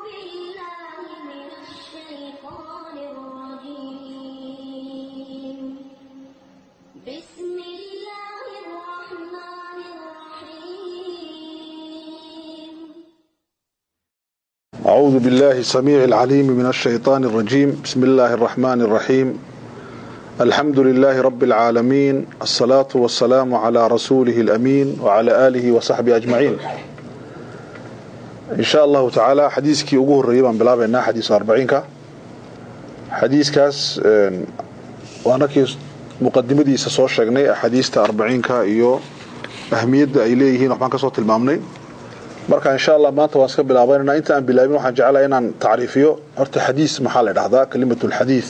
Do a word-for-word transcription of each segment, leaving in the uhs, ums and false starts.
أعوذ بالله السميع العليم من الشيطان الرجيم. بسم الله الرحمن الرحيم. الحمد لله رب العالمين، الصلاة والسلام على رسوله الأمين وعلى آله وصحبه أجمعين. إن شاء الله تعالى حديثك أقوه الرئيبا بلا بينا حديث أربعين كا حديث كاس وأنا كي مقدمة دي سسوى الشغني حديث أربعين كا إيو أهمية إليه نحن كصوت المامني. marka insha Allah maanta waan iska bilaabaynaa inta aan bilaabin waxaan jecelahay inaan taariifiyo horta xadiis maxaa la dhahdaa kelimatu alxadiis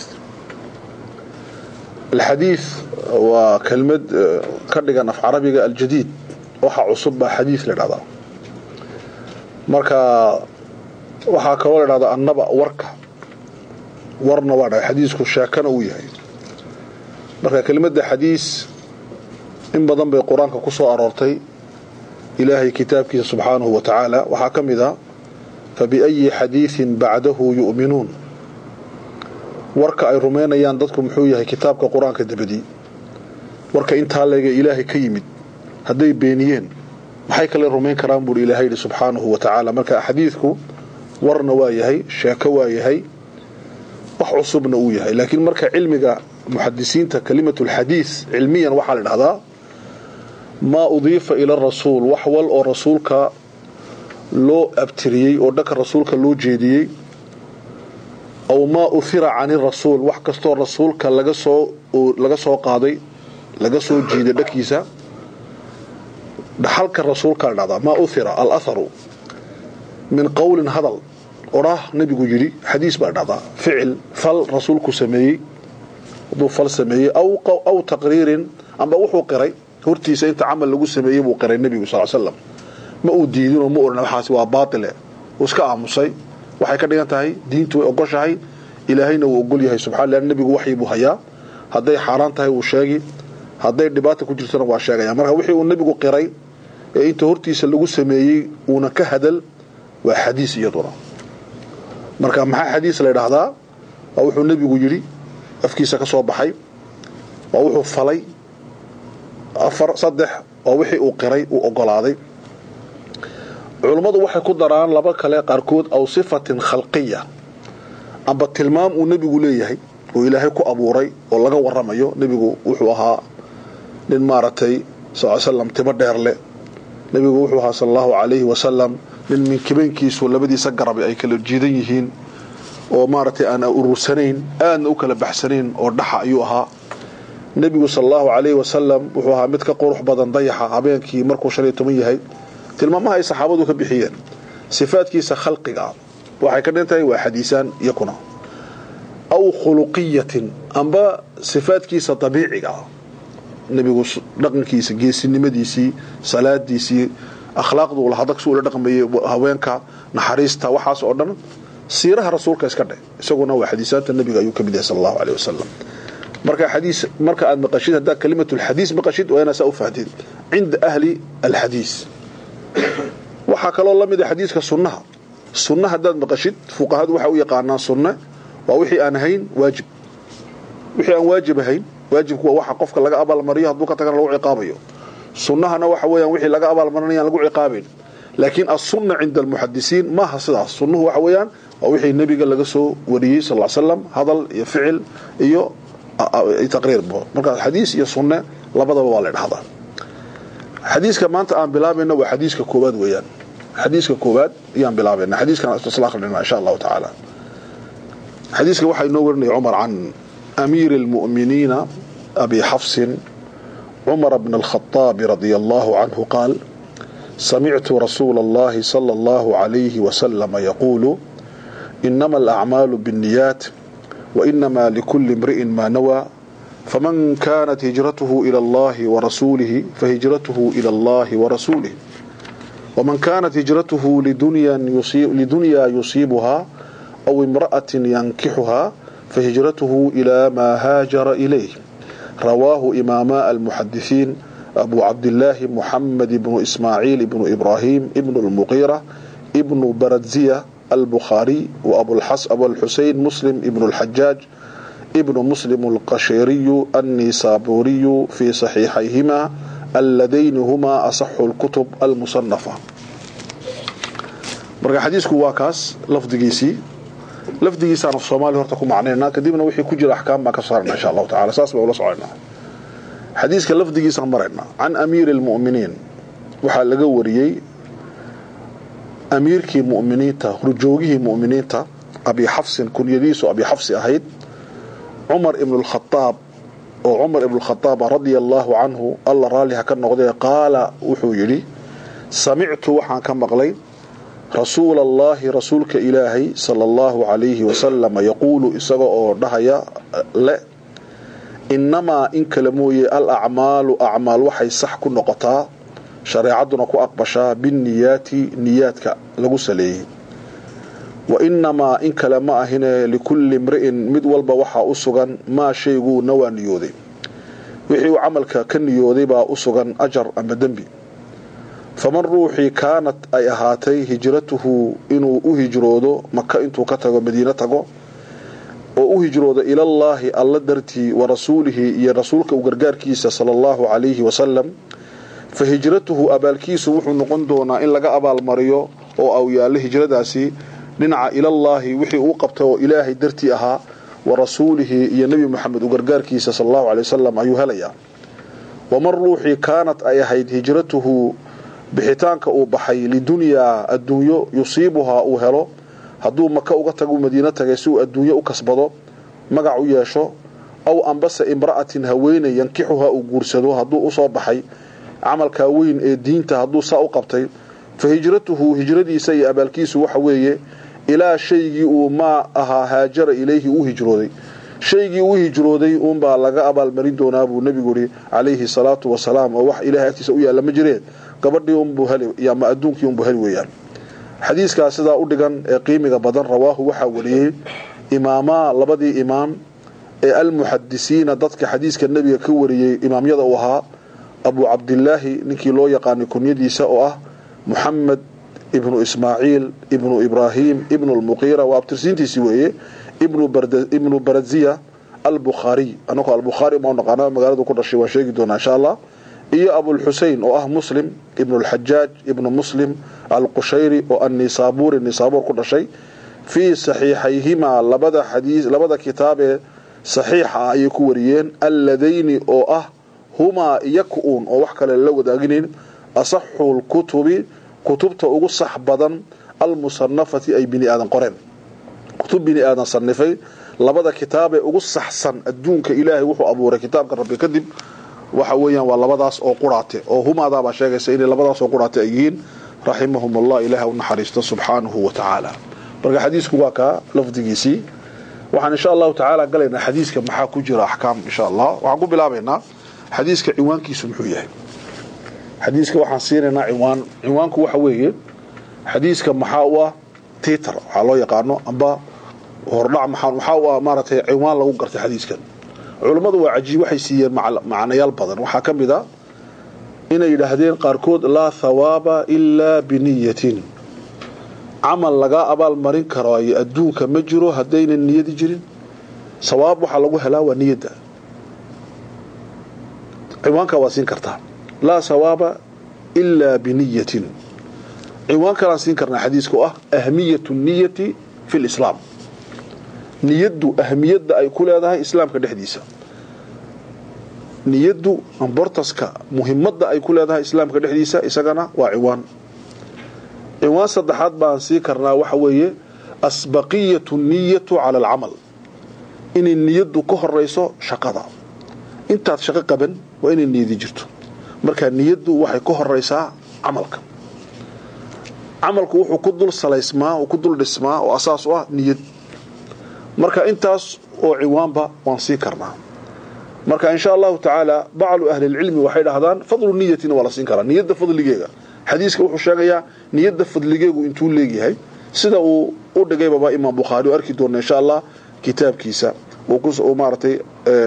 alxadiis waa kelmad ka dhigan af carabiga aljadiid waxa cusub baa xadiis la dhahdaa marka waxa kaloo la dhahdaa annaba warka warna waa xadiisku sheekana uu yahay marka kelimada xadiis in badan bay quraanka ku soo aroortay إلهي كتابك سبحانه وتعالى وحكم ذا فبأي حديث بعده يؤمنون ورك أي رمينا ياندتكم حويه كتابك قرآن كدبدي ورك انت هاللقى إلهي كيمد هدي بينيين محيك للرمين كرام بول إلهي سبحانه وتعالى مركا حديثكم ورنا وايهي شاك وايهي وحصبنا ويهي لكن مركا علمك محدثين كلمة الحديث علميا وحال هذا ما أضيف إلى الرسول وحول أو رسولك لو أبتريي أو دك رسولك لو جيدي أو ما أثر عن الرسول وحكستو رسولك لقصو لقصو قاضي لقصو جيدي دكيسا بحلك الرسول كان هذا ما أثر الأثر من قول هذا وراه نبي جري حديث بعد هذا فعل فل رسولك سمي ضو فل سمي أو أو تقرير أما وحو قري hortiisa inta amal lagu sameeyay buu qaray nabiga sallallahu alayhi wasallam ma uu diidin oo ma orna waxaas waa baatil oo iska aamusay waxay ka dhigan tahay diintu way ogoshahay ilaahayna uu ogol yahay subhanahu nabigu waxay buu hayaa haday xaraan tahay uu sheegi haday dhibaato ku jirtana waa sheegaya marka wixii uu nabigu qiray ee inta hortiisa lagu sameeyay una ka hadal waa xadiis iyaduna marka maxaa xadiis la yiraahdaa wuxuu nabigu yiri afkiisa ka soo baxay waa wuxuu falay afar saddex oo wixii uu qiray uu ogolaaday culimadu waxay ku daraan laba kale qarkood aw sifatin khalqiyya amba tilmaam uu nabigu leeyahay oo ilaahay ku abuuray oo laga waramayo nabigu wuxuu ahaa nin maaratay sallallahu alayhi wasallam tiba dheer leh nabigu wuxuu ahaa sallallahu alayhi wasallam nin min kibankiisu labadiisa garab ay kala jiidan yihiin oo maaratay aan urursanayn aan u kala baxsanayn oo dhaxa ayuu ahaa nabigu sallallahu alayhi wasallam wuxuu ahaa mid ka qurux badan dayaxa habeenkii markuu shan iyo toban yahay tilmaamaha ay saxaabadu ka bixiyeen sifaadkiisa khalqiga waxay ka dhintahay waa xadiisan yakuna aw khuluqiyatin amba sifaadkiisa dabiiciga nabigu dhaqankiisa geesinimadiisii salaadiisii akhlaaqdu wala hadalku ula dhaqmayay haweenka naxariista waxaas oo dhan siiraha rasuulka iska dhig isaguna waa xadiisanta nabiga ayuu ka mid yahay sallallahu alayhi wasallam marka حديث marka aad maqashid hada kalimatu alhadith maqashid waa inaa soo fahdid inda ahli alhadith waxa kale oo lamid ah xadiiska sunnaha sunnaha hadaad maqashid fuqahadu waxa uu yaqaanaan sunna waa wixii aan ahayn waajib wixii aan waajib ahayn waajibku waa waxa qofka laga abaal mariyo haduu ka tagana lagu ciqaabayo sunnahana waxa weeyaan wixii laga abaal marinayo lagu ciqaabin laakiin as-sunna inda al-muhaddisiin ma hasidaas sunnuhu waxa weeyaan waa wixii nabiga laga soo wariyay sallallahu alayhi wasallam hadal iyo ficil iyo تقرير بو marka xadiis iyo sunna labadaba waa la dhaxdaa xadiiska maanta aan bilaabeyno waa xadiiska koobaad weeyaan xadiiska koobaad ayaan bilaabeyna xadiiskan islaaqna insha Allah ta'ala xadiiska waxa inoo warinay Umar an amir al-mu'minin abi Hafs Umar ibn al-Khattab radiyallahu anhu قال سمعت رسول الله صلى الله عليه وسلم يقول إنما الأعمال بالنيات وإنما لكل امرئ ما نوى فمن كانت هجرته إلى الله ورسوله فهجرته إلى الله ورسوله ومن كانت هجرته لدنيا يصيب لدنيا يصيبها أو امرأة ينكحها فهجرته إلى ما هاجر إليه رواه إماما المحدثين أبو عبد الله محمد بن إسماعيل بن إبراهيم ابن المغيرة ابن بردزية البخاري وأبو الحس أبو الحسين مسلم ابن الحجاج ابن مسلم القشيري النيسابوري في صحيحيهما اللذين هما أصح الكتب المصنفة. مرجع حديثك واكاس لفظ جيسي لفظ جيسي أنا في الصومالي هرتكم معنينا كديمنا وحي كجل أحكام ما كسرنا إن شاء الله تعالى أساس بقول صعينا. حديثك لفظ جيسي مرنا عن أمير المؤمنين وحال لجوريي أميرك مؤمنيته رجوجه مؤمنيته أبي حفص كن يديس أبي حفص أهيد عمر ابن الخطاب وعمر ابن الخطاب رضي الله عنه الله رالي هكذا قضيه قال وحويلي سمعت وحان كمغلي رسول الله رسولك إلهي صلى الله عليه وسلم يقول إساقو دهيا لا إنما إن كلموي الأعمال أعمال وحي صح كن نقطة شريعتنا كو أقبشا بالنيات نياتك لغس ليه وإنما إن كلمة هنا لكل امرئ مد والبا وحا أسغن ما شيغو نوى نيودي وحيو عملك كنيودي با أسغن أجر أما دنبي فمن روحي كانت أي أهاتي هجرته إنو أهجرودو مكة إنتو كتغو مدينتغو وأهجرودو إلى الله الله درتي ورسوله يا رسولك وقرقار كيسا صلى الله عليه وسلم فهجرته أبالكيس وحو نقندونا إن لغا أبال مريو أو أو يالي هجرداسي ننع إلى الله وحي وقبته إلهي درتي أها ورسوله يا نبي محمد وقرقار كيسا صلى الله عليه وسلم أيها ليا ومن روحي كانت أيهيد هجرته بحيتانك أو بحي لدنيا الدنيا يصيبها أو هلو هدو مكة وقتقو مدينة يسوء الدنيا وكسبضو مقعو ياشو أو أنبس امرأة هوين ينكحها أو قرسدو هدو أصاب بحي عمل كاوين الدينته هدو ساء قبطي فهجرته هجردي سيء بالكيس وحويه إلى شيء ما أها هاجر إليه وهجرودي شيء وهجرودي أم بالغا أبال مريد ونابو النبي قولي عليه الصلاة والسلام ووح إلهي أتسوية لما جريد قبردي أم بوهلي يا ما أدونك يوم بوهلي ويان حديث كاسدا أدقان قيمة بدن رواه وحوليه إماما لبدي إمام المحدثين ضدك حديث كالنبي كوري إمام يضعوها أبو عبد الله نكي لو يقاني كن يدي سأوه محمد ابن إسماعيل ابن إبراهيم ابن المغيرة وابترسينتي سويه ابن برد ابن بردزية البخاري أنا قال البخاري ما نقنا مقالة كل شيء وشيء دونا إن شاء الله إيه أبو الحسين وأه مسلم ابن الحجاج ابن مسلم القشيري والنيسابور النيسابور كل شيء في صحيحيهما لبدا حديث لبدا كتاب صحيح أي كوريين اللذين أو أه هما يكؤون أو وحكا للو داقنين أصح الكتب كتبت أقول صح بدن المصنفة أي بني آدم قرين كتب بني آدم صنفي لبدا كتاب أقول صح صن الدونك إلهي وحو أبوري كتاب كان ربي كذب وحويا ولبداس أو قراته أو هما دابا شاقي سيدي لبداس أو قراته أيين رحمهم الله إله ونحرسته سبحانه وتعالى برقى حديثك واكا لفظيسي وحن إن شاء الله تعالى قال لنا حديثك محا كجر أحكام إن شاء الله وعنقول بلا بينا حديثك عوانكي سمحويه حديثك waxaan siinayna ciwaan ciwaanku waxa weeye xadiiska maxaa waa tiitr waxa loo yaqaano amba hordhac maxaa waxa waa maartay ciwaan lagu gartay xadiiskan culimadu waa ajiib waxay siiyeen macnayaal badan waxa kamida inay yiraahdeen qaarkood la thawaba illa biniyatin amal laga abaal marin karo ay adduunka ma jiro hadayna niyad jirin sawaab waxa lagu helaa waa niyada ciwaanka waa siin kartaa لا ثواب إلا بنية عوان كان سنكرنا حديثك أه أهمية النية في الإسلام نيد أهمية أي كل هذا إسلام كالحديثة نيد أنبرتسك مهمة أي كل هذا إسلام كالحديثة إساقنا وعوان عوان صدحات بان سنكرنا وحوية أسبقية النية على العمل إن النيد كهر ريسو شقضا انت شقق بن وإن النيد جرتو marka niyadu waxay ku horeysaa amalka amalku wuxuu ku dul salaysmaa oo ku dul dhismaa oo asaas u ah niyad marka intaas oo ciwaanba waan sii karnaa marka insha Allah ta'ala ba'lu ahli ilmi waxay dhahdaan fadlu niyatina wala siin karaa niyada fadligeega xadiiska wuxuu sheegayaa niyada fadligeegu intuu leeyahay sida uu u dhigay baba Imam Bukhari arki doona insha Allah kitaabkiisa oo ku soo maartay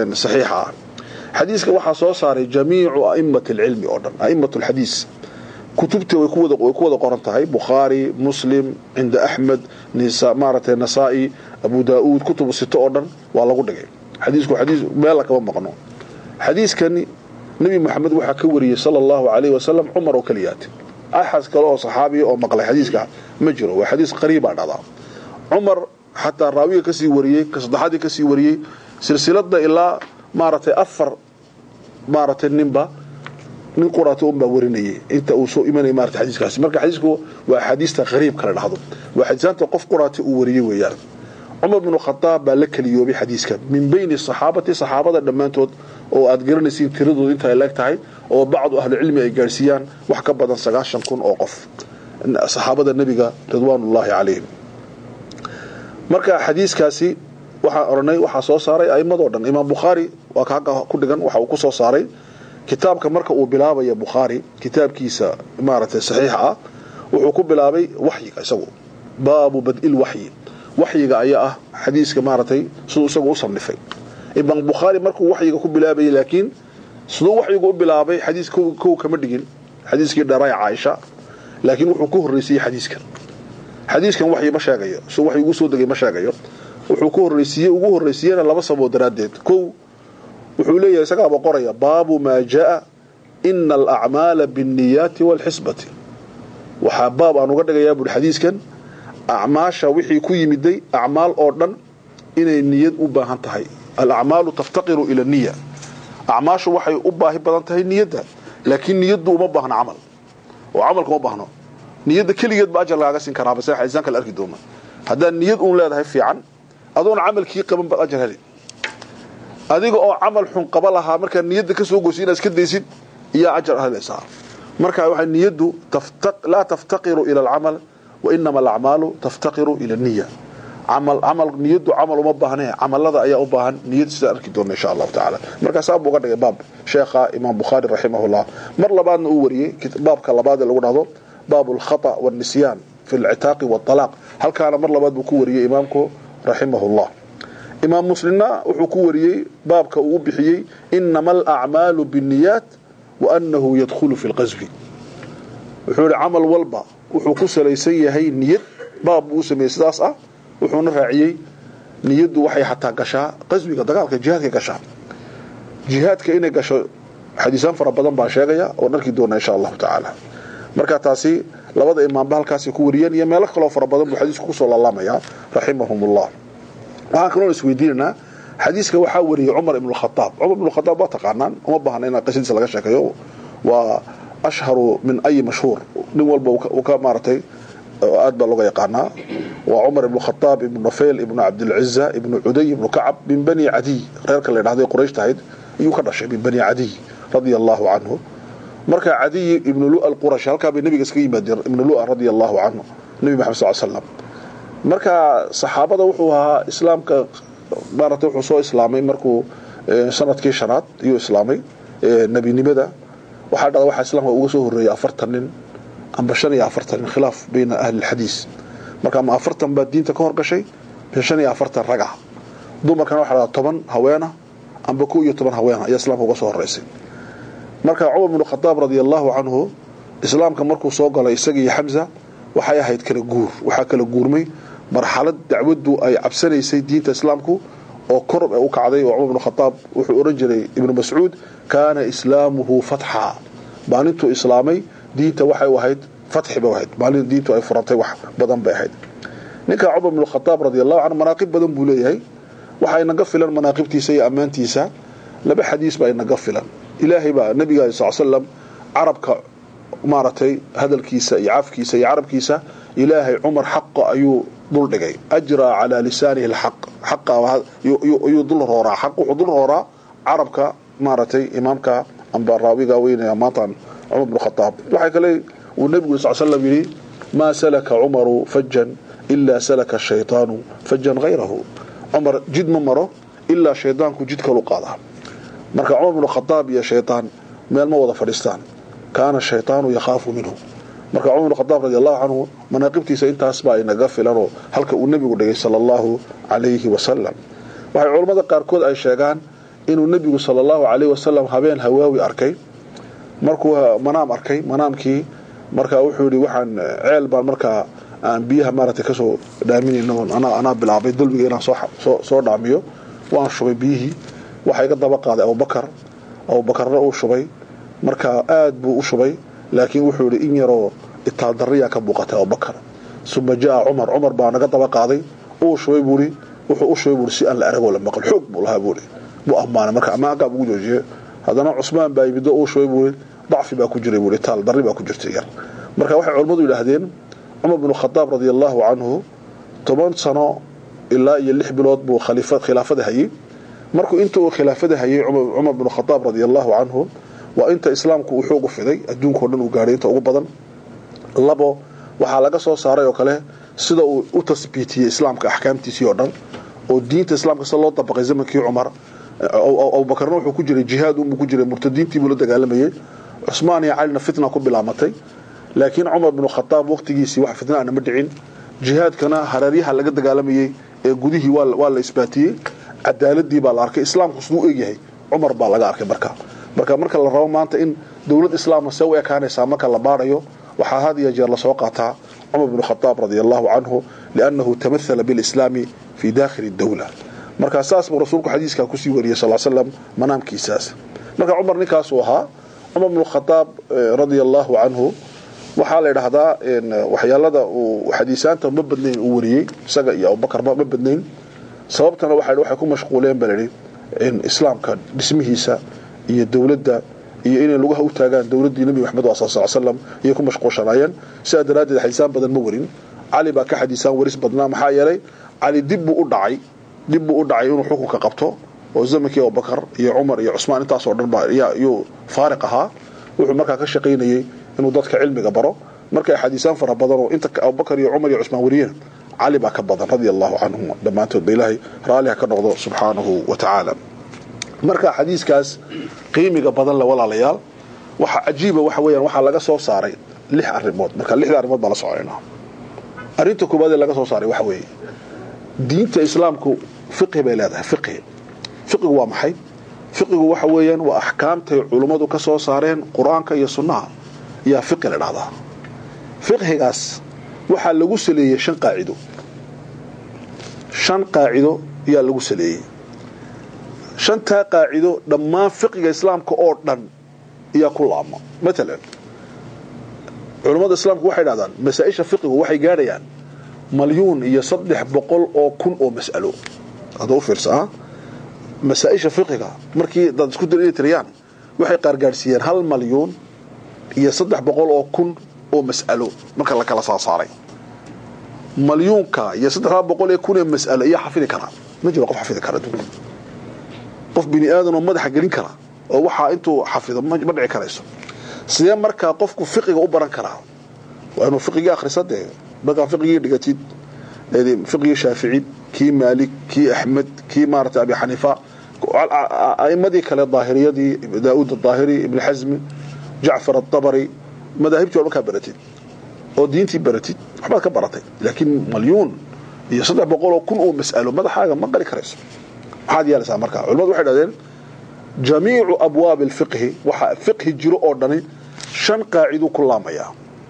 saxiixa حديثك waxaa soo saaray jamiicu a'immat al-ilm oo dhan a'immat al-hadith كتبته ويكوذ ويكوذ قرنتهاي بخاري مسلم عند أحمد نساء مارة النسائي أبو داود كتب الستة أردن والله قد دقي حديثكو حديث مالك ومقنون حديث كان نبي محمد وحكوري صلى الله عليه وسلم عمر وكليات أحس كلاه صحابي أو مقال حديثك مجرى وحديث قريب عن هذا عمر حتى الراوي كسي وريه كصدحاتي كسي وريه سلسلة إلى مارة أفر مارة النبا من قرأت أم بورينيه أنت أوسو إيماني مارة حديث كاسي مركا حديثكو وحديث غريب كلا لحظه وحديثان توقف قرأت أوريه ويار عمر بن الخطاب بالك اليوبي حديثك من بين الصحابة صحابة دمانتود oo aad garanaysiin tiradooda inta ay leeg tahay oo bacdu ahli cilmi ay gaarsiiyaan wax ka badan sagaashan kun oo qof saxaabada nabiga ridwaanullaahi calayhim marka xadiiskaasi waxa oranay waxa soo saaray aymado dhan imaam bukhari waa ka ku dhigan waxa uu ku soo saaray kitaabka marka uu bilaabay bukhari kitaabkiisa maaragtay saxiix ah wuxuu ku bilaabay waxyiga isagu baabu bad'il wahyi waxyiga ayaa ah xadiiska maaragtay soo isagu u samnifay ibn bukhari markuu waxyiga ku bilaabay laakiin sidoo waxyigu u bilaabay xadiis koo kama dhigin xadiiskii dharay Aisha laakiin wuxuu ku horeysay xadiiskan xadiiskan waxyi ma sheegayo soo waxyigu soo dagay ma sheegayo wuxuu ku horeysay ugu horeysayna laba sabab daraadeed koo wuxuu leeyahay isaga qoraya baabu ma jaa inna al-a'mala bin-niyyati wal-hisbati waxa baab aan uga dhigayaa buu xadiiskan a'maasha wixii ku yimiday a'maal oo dhan inay niyad u baahan tahay الأعمال تفتقر إلى النية أعماش وحي أباهي بدنتهي النية لكن نية ما بهنا عمل وعملك ما بهنا نية كل يد بأجر لها سين كرابة سيح إنسان كالأرك دوما هذا النية أم لا هي في عن أظن عمل كي قبل بأجر هذه هذيك أو عمل حن قبلها مركا النية كسوق وسين أسكت يسين يا أجر هذا صار مركا وحي النية تفتق لا تفتقر إلى العمل وإنما الأعمال تفتقر إلى النية عمل عمل نيده عمل وما باهنه عملada ayaa u baahan niyad sida arki doona insha Allah taala marka saab uga dhigay baab sheekha Imam Bukhari rahimahullah mar labaadna uu wariyay baabka labaad ee lagu dhahdo baabul khata wal nisyan fi al-i'taq wal talaq halkaana mar labaad uu ku wariyay imaamku rahimahullah Imam Muslimna wuxuu ku wariyay baabka uu bixiyay innamal a'malu binniyat wa annahu yadkhulu fi al-qazwi wuxuu amal walba wuxuu ku salaysan yahay niyad baab uu sameeyay sidaas ah wuxuuna raaciyay niyadu waxay xataa gashaa qasbiga dagaalka jihadka gashaa jihadka inay gasho xadiisan fara badan baa sheegaya oo dharkii doona insha Allah taala marka taasi labada imaam halkaasi ku wariyeen iyo meel kale oo fara badan buu xadiisku ku soo laalamaya rahimahumullah waxa kale oo isweydiinaa xadiiska waxa wariyay Umar ibn al-Khattab Umar ibn al-Khattab waa taqaanaan uma baahna in qasiidkiisa laga sheekayo waa ashharu min ay mashhur nin walba uu ka maartay أدبا لغة يقانا وعمر بن الخطاب ابن نفيل ابن عبد العزة ابن عدي ابن كعب من بني عدي غير كلا هذه قريش تهيد يكرش من بني عدي رضي الله عنه مركا عدي ابن لؤى القرش هل كان بالنبي قسكي بدر ابن لؤى رضي الله عنه النبي محمد صلى الله عليه وسلم مركا صحابة وحوها إسلام كبارة وحوصو إسلامي مركو سنة كيشانات يو إسلامي نبي نبدا وحاد واحد إسلام وقصوه الرئي أفرتنين أم بشري أفرتن خلاف بين أهل الحديث مركا ما أفرتن بالدين تكون قشي بشري أفرتن رجع دوما كانوا على طبعا هوانا أم بكوية طبعا هوانا يسلم هو صور رئيسي مركا عمر بن الخطاب رضي الله عنه إسلام كمركو صوق على إسقي حمزة وحيا هيتكل الجور وحكل الجورمي مرحلة دعوته أي عبسني سيد دين إسلامكو أو قرب أو كعدي وعمر بن الخطاب وحورجري ابن مسعود كان إسلامه فتحا بانتو إسلامي diinta waxay wahayd fatxi ba wahayd maalin diintu ay furantay wax badan bay ahayd ninka Umar ibn al-Khattab radiyallahu anhu manaqib badan buu leeyahay waxa inaga filan manaqibtiisa iyo amaantiisa laba xadiis baa inaga filan ilaahay baa nabiga sallallahu alayhi wasallam arabka maaratay hadalkiisa iyo afkiisa iyo arabkiisa ilaahay Umar xaq ayuu dul dhigay ajra ala lisanihi al-haq xaq ayuu dul roora xaq wuxuu dul roora arabka maaratay imaamka amba raawiga weynaa maatan عمر بن الخطاب وحي كلي والنبي صلى الله عليه وسلم يقول ما سلك عمر فجا إلا سلك الشيطان فجا غيره عمر جد ممره إلا شيطان كجد كالوقاضة مركا عمر بن الخطاب يا شيطان من الموضة فريستان كان الشيطان يخاف منه مركا عمر بن الخطاب رضي الله عنه مناقبتي سينتا أسبع إن قفل له هلك النبي صلى الله عليه وسلم وحي علماء قاركود أي شيغان إنه النبي صلى الله عليه وسلم هبين هواوي أركي markuu manaam arkay manaamkii marka wuxuu yiri waxaan ceel baan marka aan biyaha maarata ka soo dhaaminayno ana ana bilaabay dulbiga inaan soo soo dhaamiyo waan shubay biyihii waxa iga daba qaaday Abu Bakar Abu Bakarna uu shubay marka aad buu u shubay laakiin wuxuu yiri in yaro itaal dariya ka buuqatay Abu Bakar suma jaa Umar Umar baa naga daba qaaday uu shubay buuri wuxuu u shubay buuri si aan la arago la maqal xoog buu lahaa buuri buu amaana marka amaanka ugu joojiyay hadana Usmaan baa yimid oo shubay buuri ضعف baa ku jiray buuri itaal dari baa ku jirtay yar marka waxa culimadu yiraahdeen Umar ibn Khattab radiyallahu anhu toban sano ilaa iyo lix bilood buu khaliifad khilaafada hayay markuu intuu khilaafada hayay Umar ibn Khattab radiyallahu anhu wa inta islaamku uu xoog u fiday adduunka oo dhan uu gaaray inta ugu badan labo waxa laga soo saaray oo kale sida uu u tasbiitiyay islaamka ahkaamtiisii oo dhan oo diinta islaamka sida loo dabaqay zamankii Umar Abu Bakarna wuxuu ku jiray jihaad uu ku jiray murtadiintii buu la dagaalamayay Usmaan iyo Ali fitna ku bilaamatay laakiin Umar ibn Khattab waqtigiisii wax fitna aan ma dhicin jihaadkana harariyaha laga dagaalamayay ee gudihii waa waa la isbaatiyay cadaaladii baa la arkay islaamku sidoo eegyahay Umar baa laga arkay marka marka marka la rabo maanta in dawlad islaam soo eekaanaysa marka la baarayo waxa hadiya jeer la soo qaataa Umar ibn Khattab radiyallahu anhu li'annahu tamathala bil islam fi dakhil ad-dawla marka asaas buu rasuulku xadiiska ku sii wariyay sallallahu alayhi wasallam manaamkiisaas marka Umar ninkaas uu ahaa Umar ibn Khattab radiyallahu anhu waxa la yiraahdaa in waxyaalada uu xadiisaanta ma badnayn uu wariyay isaga iyo Abu Bakar ma badnayn sababtana waxa waxay ku mashquuleen balari in islaamka dhismihiisa iyo dawladda iyo inay lagu u taagaan dawladda Nabi Muhammad sallallahu alayhi wasallam iyo ku mashquulshanayeen sida daraaddeed xadiisaan badan ma warin Ali baa ka xadiisaan waris badnaa maxaa yeelay Ali dib buu u dhacay dib buu u dhacay inuu xukunka qabto oo zamankii Abu Bakar iyo Umar iyo Usmaan intaas oo dhan baa iyo faariq ahaa wuxuu markaa ka shaqeynayay inuu dadka cilmiga baro markay xadiisaan fara badan oo inta Abu Bakar iyo Umar iyo Usmaan wariyeen Ali baa ka badan radiyallahu anhum dhamaantood Ilaahay raaliha ka noqdo subhanahu wa ta'ala marka xadiiskaas qiimiga badan la walaalayaal waxa ajiiba waxa weeyaan waxa laga soo saaray lix arrimood marka lix arrimood baa la soconaynaa arinta koobaad ee laga soo saaray waxa weeye diinta islaamku fiqh bay leedahay fiqh fiqh waa maxay fiqh waxa weeyaan waa ahkaamta culimadu ka soo saareen quraanka iyo sunnaha iyo fiqh la dhahdaa fiqhigaas waxa lagu saleeyay shan qaacido shan qaacido ayaa lagu saleeyay shanta qaacido dhammaan fiqhiga islaamka oo dhan iyo ku laamo mesela culimada islaamku waxay dhahdaan masaa'isha fiqhiga waxay gaarayaan مليون iyo saddex boqol oo kun oo mas'alo adoo fiirsaa masaa'isha fiqhiga markii dad isku diriyaan waxay qaar gaarsiiyeen hal milyan iyo saddex boqol oo kun oo mas'alo marka la kala saaray مليونka iyo saddex boqol oo kun ee mas'alo iyo xafidi kara ma jiro qof xafidi kara qof bini aadan oo madax gelin kara oo waxa intuu xafido ma dhici karayso sidee marka qofku fiqhiga u baran kara waa inuu fiqhiga akhrisadee بقى فقهي دغتيد فقهي شافعي كي مالك كي احمد كي مارت ابي حنيفه ائمدي كلا الظاهريه دي داود الظاهري ابن حزم جعفر الطبري مذاهبته ولا كبرتي او دينتي برتي waxba ka baratay laakiin milyan iyo saddex boqol oo kun oo mas'alo madaxaaga ma qari karayso waxaad yeelaysaa marka culimadu waxay dhahdeen jamiicu abwaab al-fiqh waxa fiqh jiro oo dhani shan qaacido ku laamaya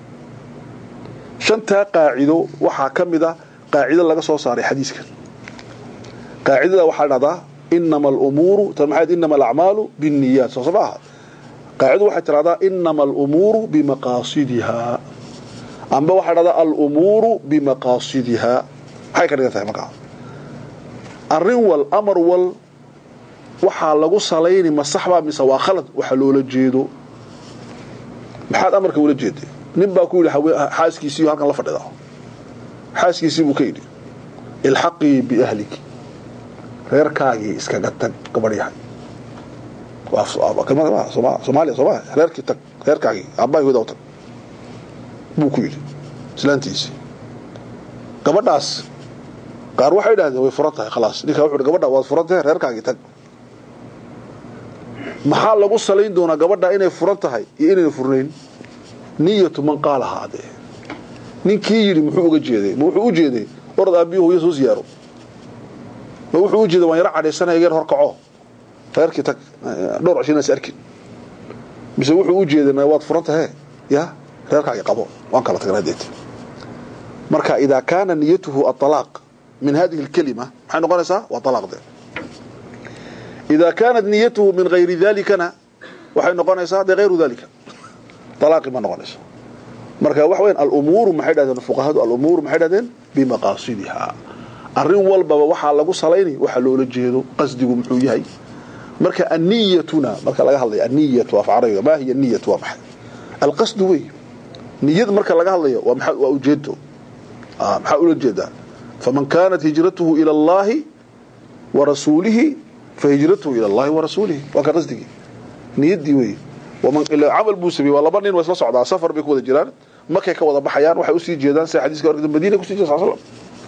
shanta qaacido waxa kamida qaacido laga soo saaray xadiiskan qaacidada waxa dhada innamal umuru tamahad innamal a'malu binniyat sabaha qaacido waxa tirada innamal umuru bimaqasidiha amba waxa dhada al umuru bimaqasidiha hay ka dhigantay marka arrin wal amr wal waxa lagu saleeyay masaxba mise waa khalad waxa loola jeedo maxaad amarka wala jeeday nin baa ku yiri xaaskiisii halkan la fadhida xaaskiisii buu ka yiri ilhaqi bi ahliki reerkaagi iska gatag gabadhiyahay waa su'aaba kalmada Soomaaliya Soomaaliya reerkii tag reerkaagi abay wada tag buu ku yiri islaantiisi gabadhaas qaar waxay yiraahdeen way furantahay khalaas ninka wuxuu gabadha waa furantahay reerkaagi tag maxaa lagu saleyn doonaa gabadha inay furantahay iyo inay furnayn niyatu man qaala hade ninkii yiri muxuu uga jeeday muxuu u jeeday orad abiyo hooyo soo siyaaro wuxuu u jeeday waan yara cadhaysanay geer hor kaco reerkii tag dhowr cishina is arkin mise wuxuu u jeeday waad furantahay ya reerkaaga qabo waan kala tagnaadeed marka ida kana niyatuhu at-talaq min hadhihi al-kalima maxay noqonaysaa waa talaqde ida kanat niyatuhu min ghayri dhalikana waxay noqonaysaa de ghayru dhalika talaqi ma noqonaysaa marka wax weyn al-umur maxay dhaadeen fuqahadu al-umur maxay dhaadeen bi maqasidiha arrin walba waxa lagu saleeyay waxa loo jeedo qasdigu muxuu yahay marka an-niyatuna marka laga hadlayo an-niyatu wa fa'ariga ma hiya an-niyatu wa maxay al-qasdu way niyad marka laga hadlayo waa maxay waa ujeedo ah maxaa ula jeedaa faman kanat hijratuhu ila Allah wa rasuulihi fahijratuhu ila Allah wa rasuulihi wa ka qasdigi niyadi way ومن إلى عمل بوسبي والله بنين وصل صعدة سفر بيك وذا جيران مكة كوذا بحيان وحي أسي جيدان سي حديث كورك المدينة كسي صلى الله عليه وسلم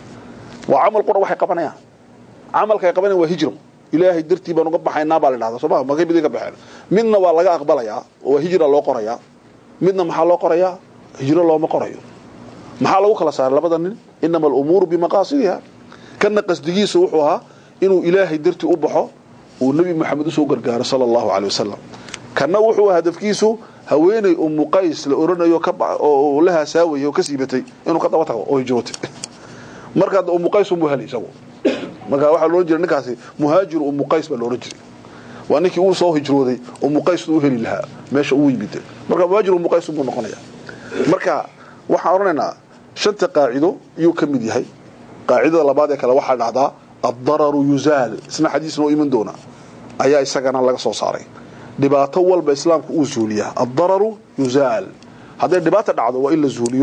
وعمل قرى وحي قبنايا عمل كي قبنايا وهجرم إلهي درتي بانو قب حيان نابال هذا صباح ما كي بدي قب حيان منا والله أقبليا وهجر الله قريا منا محل الله قريا هجر الله ما قريا محل الله خلاص صار لبدن إنما الأمور بمقاصدها كان قصدي سوحها إنه إلهي درتي أبحه والنبي محمد سوقر قال صلى الله عليه وسلم كان وحو هدفكيسو هويني ام قيس لا اورنيو كبع او لها ساوي او كسيبتي انو كدaba tago oo hijrootay marka uu muqays uu helay isagu marka waxa loo jiray ninkaasi muhaajir uu muqays ba loo jiray waa ninkii uu soo hijrooday uu muqays uu heli lahaa meesha uu yimid marka muhaajir uu muqays uu noqonaya marka waxa oranaynaa shanta qaacido iyo kamid yahay qaacidada labaad ee kale waxa dhacdaa ad-darar yuzal isna xadiisna oo iman doona ayaa isagana laga soo saaray dhibaato walba islaamku uu zuuliya ad-darar yuzal haday dhibaato dhacdo waa in la zuuliyo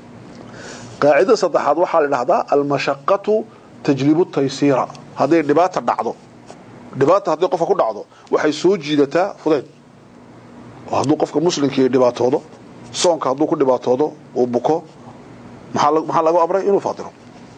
qaacida saddexaad waxa la dhahdaa al-mashaqqatu tajlibu at-taysira haday dhibaato dhacdo dhibaato haday qofka ku dhacdo waxay soo jiidataa fudayd haduu qofka muslimka ee dhibaatoodo soonka haduu ku dhibaatoodo oo buko maxaa maxaa lagu amray inuu faatiro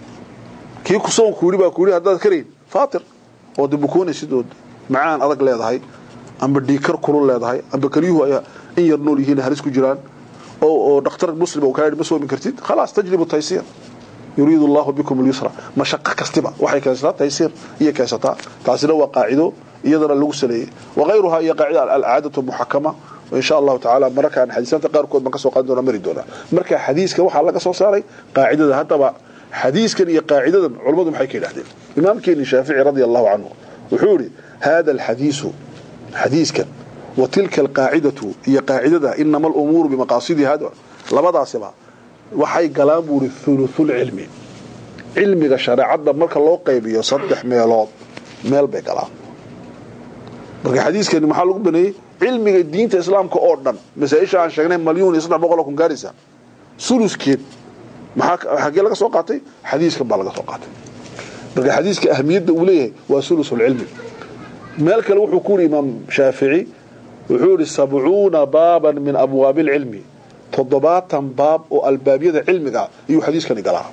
kii ku soon kuuri baa kuuri hadaad kareen faatir oo dibukoona sidoo macaan adag leedahay amba dhiikar kulul leedahay amba kaliyuhu ay in yar nool yihiin halis ku jiraan oo oo dhakhtar muslim oo kaadi ma soo min kartid خلاص tajribu taysir yuriidu Allah bikum al-yusra mashaqqa kastiba waxay keentaa taysir iyo keentaa taasina waa qaacido iyadana lagu saleeyay وغيرها هي قاعده al-aadatu muhakkama in sha Allah ta'ala markaan xadiisanta qaar kood ma ka soo qaadan doona mari doona marka xadiiska waxa laga soo saaray qaacidada hadaba xadiiskan iyo qaacidadan culimadu maxay ka yiraahdeen imaamkeeni Shaafici radiyallahu anhu wuxuu yiri hada al-hadiis حديث كان وتلك القاعدة هي قاعدة إنما الأمور بمقاصد هذا لبدا سبا وحي قلابور الثلث العلمي علمي شريعة مركا الله قيبي يصدح ميلاد ميل بقلام مركا حديث كان محل قبني علمي الدين الإسلام كأردن مسائش عن شغنين مليون يصنع بقلكم قارسة سلوس كين حكي لك سوقاتي حديث كان بالك سوقاتي مركا حديث كأهمية دوليه وسلوس العلمي مالك لو حكور إمام شافعي وحور سبعون بابا من أبواب العلم تضباطا باب والبابية العلم يو حديث كان يقرأها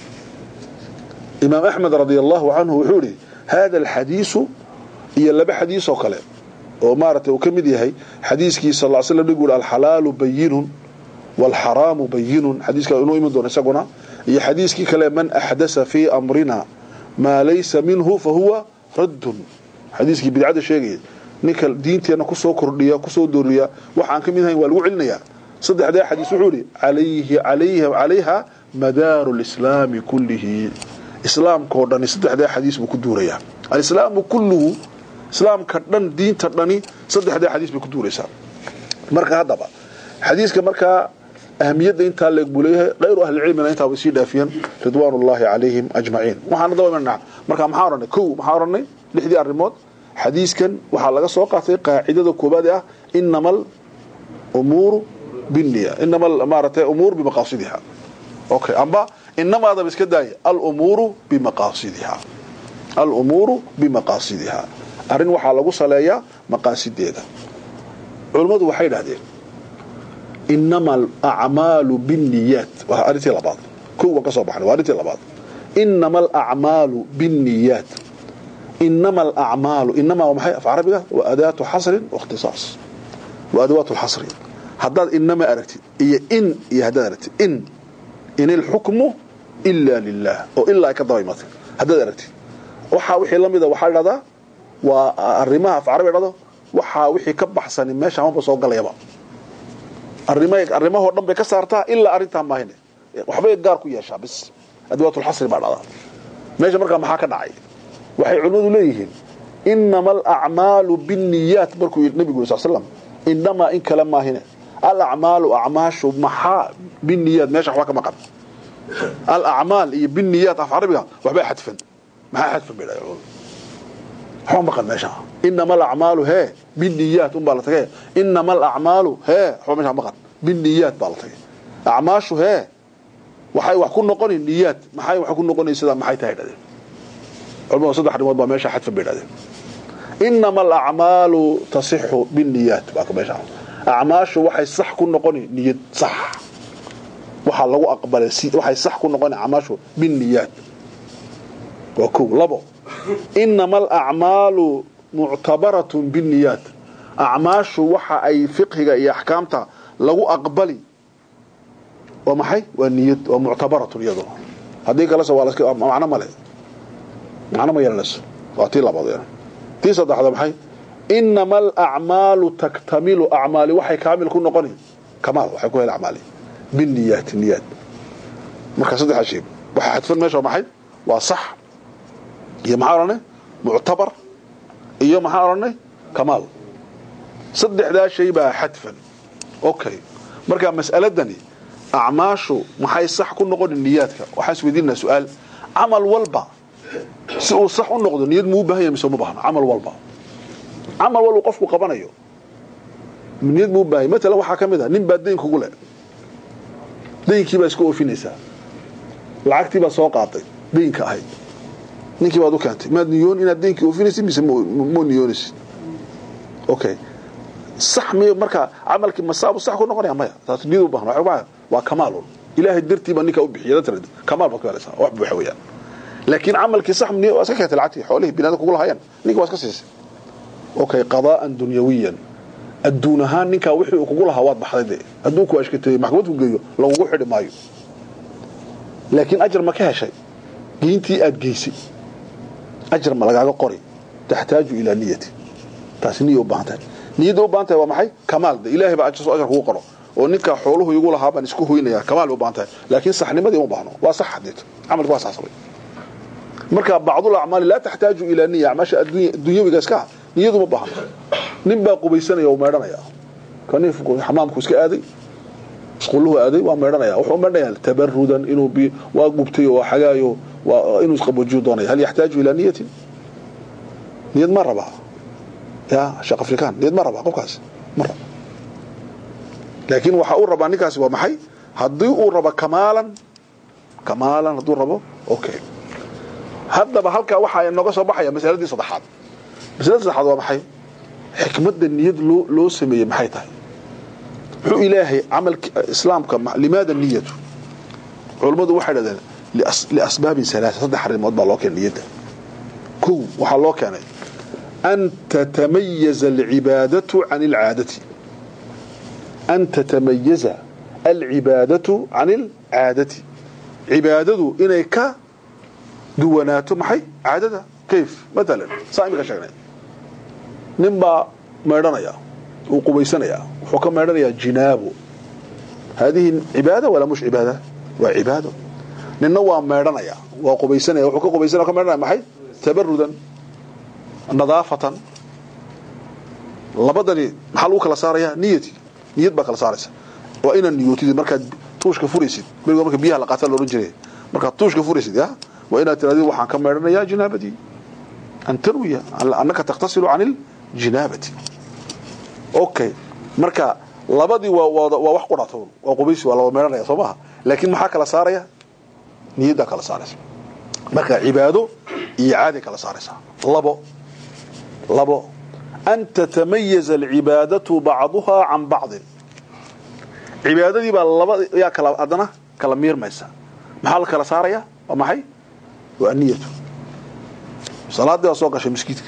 إمام أحمد رضي الله عنه وحوري هذا الحديث يلا بحديث وكلام ومارته وكمدي هي حديث كي صلى الله عليه وسلم يقول الحلال بين والحرام بين حديث كان إنه يمن دون سجنا هي حديث كي كلام من أحدث في أمرنا ما ليس منه فهو رد حديثك بدعه شيغي ninka diinteena ku soo kordhiya ku soo dooriya waxaan kamid ahay waa lagu cilinayaa saddexda xadiis wuxuu yiri alayhi alayhi alayha madaaru al-islam kullihi islaamka oo dhan saddexda xadiis buu ku duuraya al-islam kulluhu islaamka dhan diinta dhani saddexda xadiis buu ku duuraysaa marka hadaba xadiiska marka ahamiyada inta leeg buleeyahay qeyru ahli cilmi inta way sii dhaafiyaan ridwaanullaahi alayhim ajmaciin waxaan dawayna marka maxaa oranay koow maxaa oranay lixdii arimood xadiiskan waxa laga soo qaatay qaacidada koobaad ah innamal umuru binniya innamal amarata umur bimaqasidiha okay amba innama hada iska daay al umuru bimaqasidiha al umuru bimaqasidiha arin waxa lagu saleeyaa maqasideeda culimadu waxay yiraahdeen innamal a'malu binniyat wa arintii labaad koow ka soo baxay waa arintii labaad innamal a'malu binniyat إنما الأعمال إنما ومحي في عربية وأداة حصر واختصاص وأدوات الحصر هذا إنما أردت إيه إن يهدى أردت إن إن الحكم إلا لله أو إلا كضايمة هذا أردت وحاوحي لمدة وحال هذا والرماها في عربية هذا وحاوحي كبح سنة ماشي عم بصوق اليابا arrimay arrimaha oo dhan bay ka saartaa illa arinta ma ahine waxbay gaar ku yeeshaa bis adwaatul hasr baa dhacdaa meesha marka maxaa ka dhacay waxay culimadu leeyihiin innamal a'malu binniyat markuu nabigu sallallahu alayhi wasallam inma in kala ma ahine al a'malu a'mashu maha binniyat meesha wax ka maqan al a'mal iyo binniyat af arabiga waxbay xadfan maxaa xadfan bilaa حوم بقى ماشى إنما الأعمال هي بالنيات أم بالتجاه إنما الأعمال هي حوم ماشى بقى بالنيات بالتجاه أعماشه هي وحي وحكون نقول النيات ما حي وحكون نقول السلام ما حي تهيد هذا علماء صدق حد موضوع ماشى حد في البلاد هذا إنما الأعمال تصح بالنيات بقى ماشى أعماشه وحي صح كون نقول نية صح وحلو أقبل سي وحي صح كون نقول أعماشه بالنيات وكو لبو إنما الأعمال معتبرة بالنيات أعماش وحا أي فقه أي أحكامتها لو أقبلي ومحي والنيات ومعتبرة يدو هذيك لسه ولا معنا ما له معنا ما يلنس وأعطي له بعض يعني تيسا ده هذا محي إنما الأعمال تكتمل أعمال وحي كامل كن قني كمال وحي كل الأعمال بالنيات النيات مركز ده حشيب وحي حتفل ماشي ومحي وصح iyo maxaarane mu'tabar iyo maxaarane kamal saddexda shay baa xadfan okay marka mas'aladani a'maashu maxay sax ku noqon niyadka waxa isweydiinaa su'aal amal walba si uu sax u noqdo niyad muu baahan mise ma baahna amal walba amal walba qofku qabanayo niyad muu baahan mesela waxa kamid ah nin baadeen kugu leh deenkii baa isku oofinaysa lacagtii baa soo qaatay deenka ahayd ninkii baad u kaantay ma niyoon inaad deenkii oofinaysid mise mo niyoonis okay sax mee marka amalkii masaabu sax ku noqonaya maya taas niyadu baahan waxa waa kamaal ilaahay dirtii ba ninka u bixiyay tirad kamaal ba kaleesa wax buu xawayaan laakiin amalkii sax mee waa sax lacagtii xoolahi binaad kugu lahaayeen ninka waa iska siisay okay qadaa'an dunyawiyan adduunahaan ninka wixii uu kugu lahaa waad baxday hadduu ku ashkatay maxkamad ku geeyo lagu xidhi maayo laakiin ajr ma ka heshay diintii aad geysay أجر ملقاق قري تحتاج إلى نية تاسنية وبانتها نية وبانتها ومحي كمال ده إلهي بقى أجر هو قرأ ونكا حوله يقول هابا نسكوه هنا كمال وبانتها لكن صح نمدي وبانه وصح ديت عمل واسع صبي مركا بعض الأعمال لا تحتاج إلى نية عماشا الدنيا بيقاسكها نية وبانه نبقى قبيسان يوم ميرانا يا كان يفقوا حمام كوسكي آدي سقول له آدي وميرانا يا وحو ميرانا يا تبردا إنه بي وقبتي وحقايو وإنه يسقب وجوداني هل يحتاج إلى نية نية مرة بقى يا شاق أفريكان نية مرة بقى قبكاس مرة لكن وحاول ربا نكاس ومحي هديو ربا كمالا كمالا هدو ربا أوكي هذا بحالك وحا ينقص وبحيا مسألة دي صدحات مسألة صدحات ومحي حكمة النية لو, لو سمية محيطها حو إلهي عمل إسلامك لماذا النية علماء واحد هذا لأسباب ثلاثة صدح الرمض بالله كان نيته كو وحالله كان أن تتميز العبادة عن العادة أن تتميز العبادة عن العادة عبادته إنك دواناته محي عادة كيف مثلا صائم كشغنا نبا ميرانيا وقبيسانيا وحكم ميرانيا جنابه هذه عبادة ولا مش عبادة وعبادة ننوى ميرانيا وقبيسانيا وحكم قبيسانيا وحكم ميرانيا محي تبردا نظافة لبدني محل وكلا صاريا نيتي نيت بقى كلا صاريسا وإن النيوتي مركز توشك فوريسيد بيقول مركز بيها لقاتل ورجري مركز توشك فوريسيد يا وإن ترادي وحان كميرنا يا جنابتي أن تروي أنك تغتسل عن الجنابة أوكي مركز لبدي ووح قراتون وقبيسي ولا ميرنا يا صباح لكن محا كلا صاريا نيت بقى كلا صاريسا مركز عباده إعادة كلا صاريسا لبو لبو أن تتميز العبادة بعضها عن بعض عبادة دي بقى يا كلا أدنى كلا مير ميسا محل كلا صاريا ومحي والنية صلاة دي أسوق عشان مسكيتك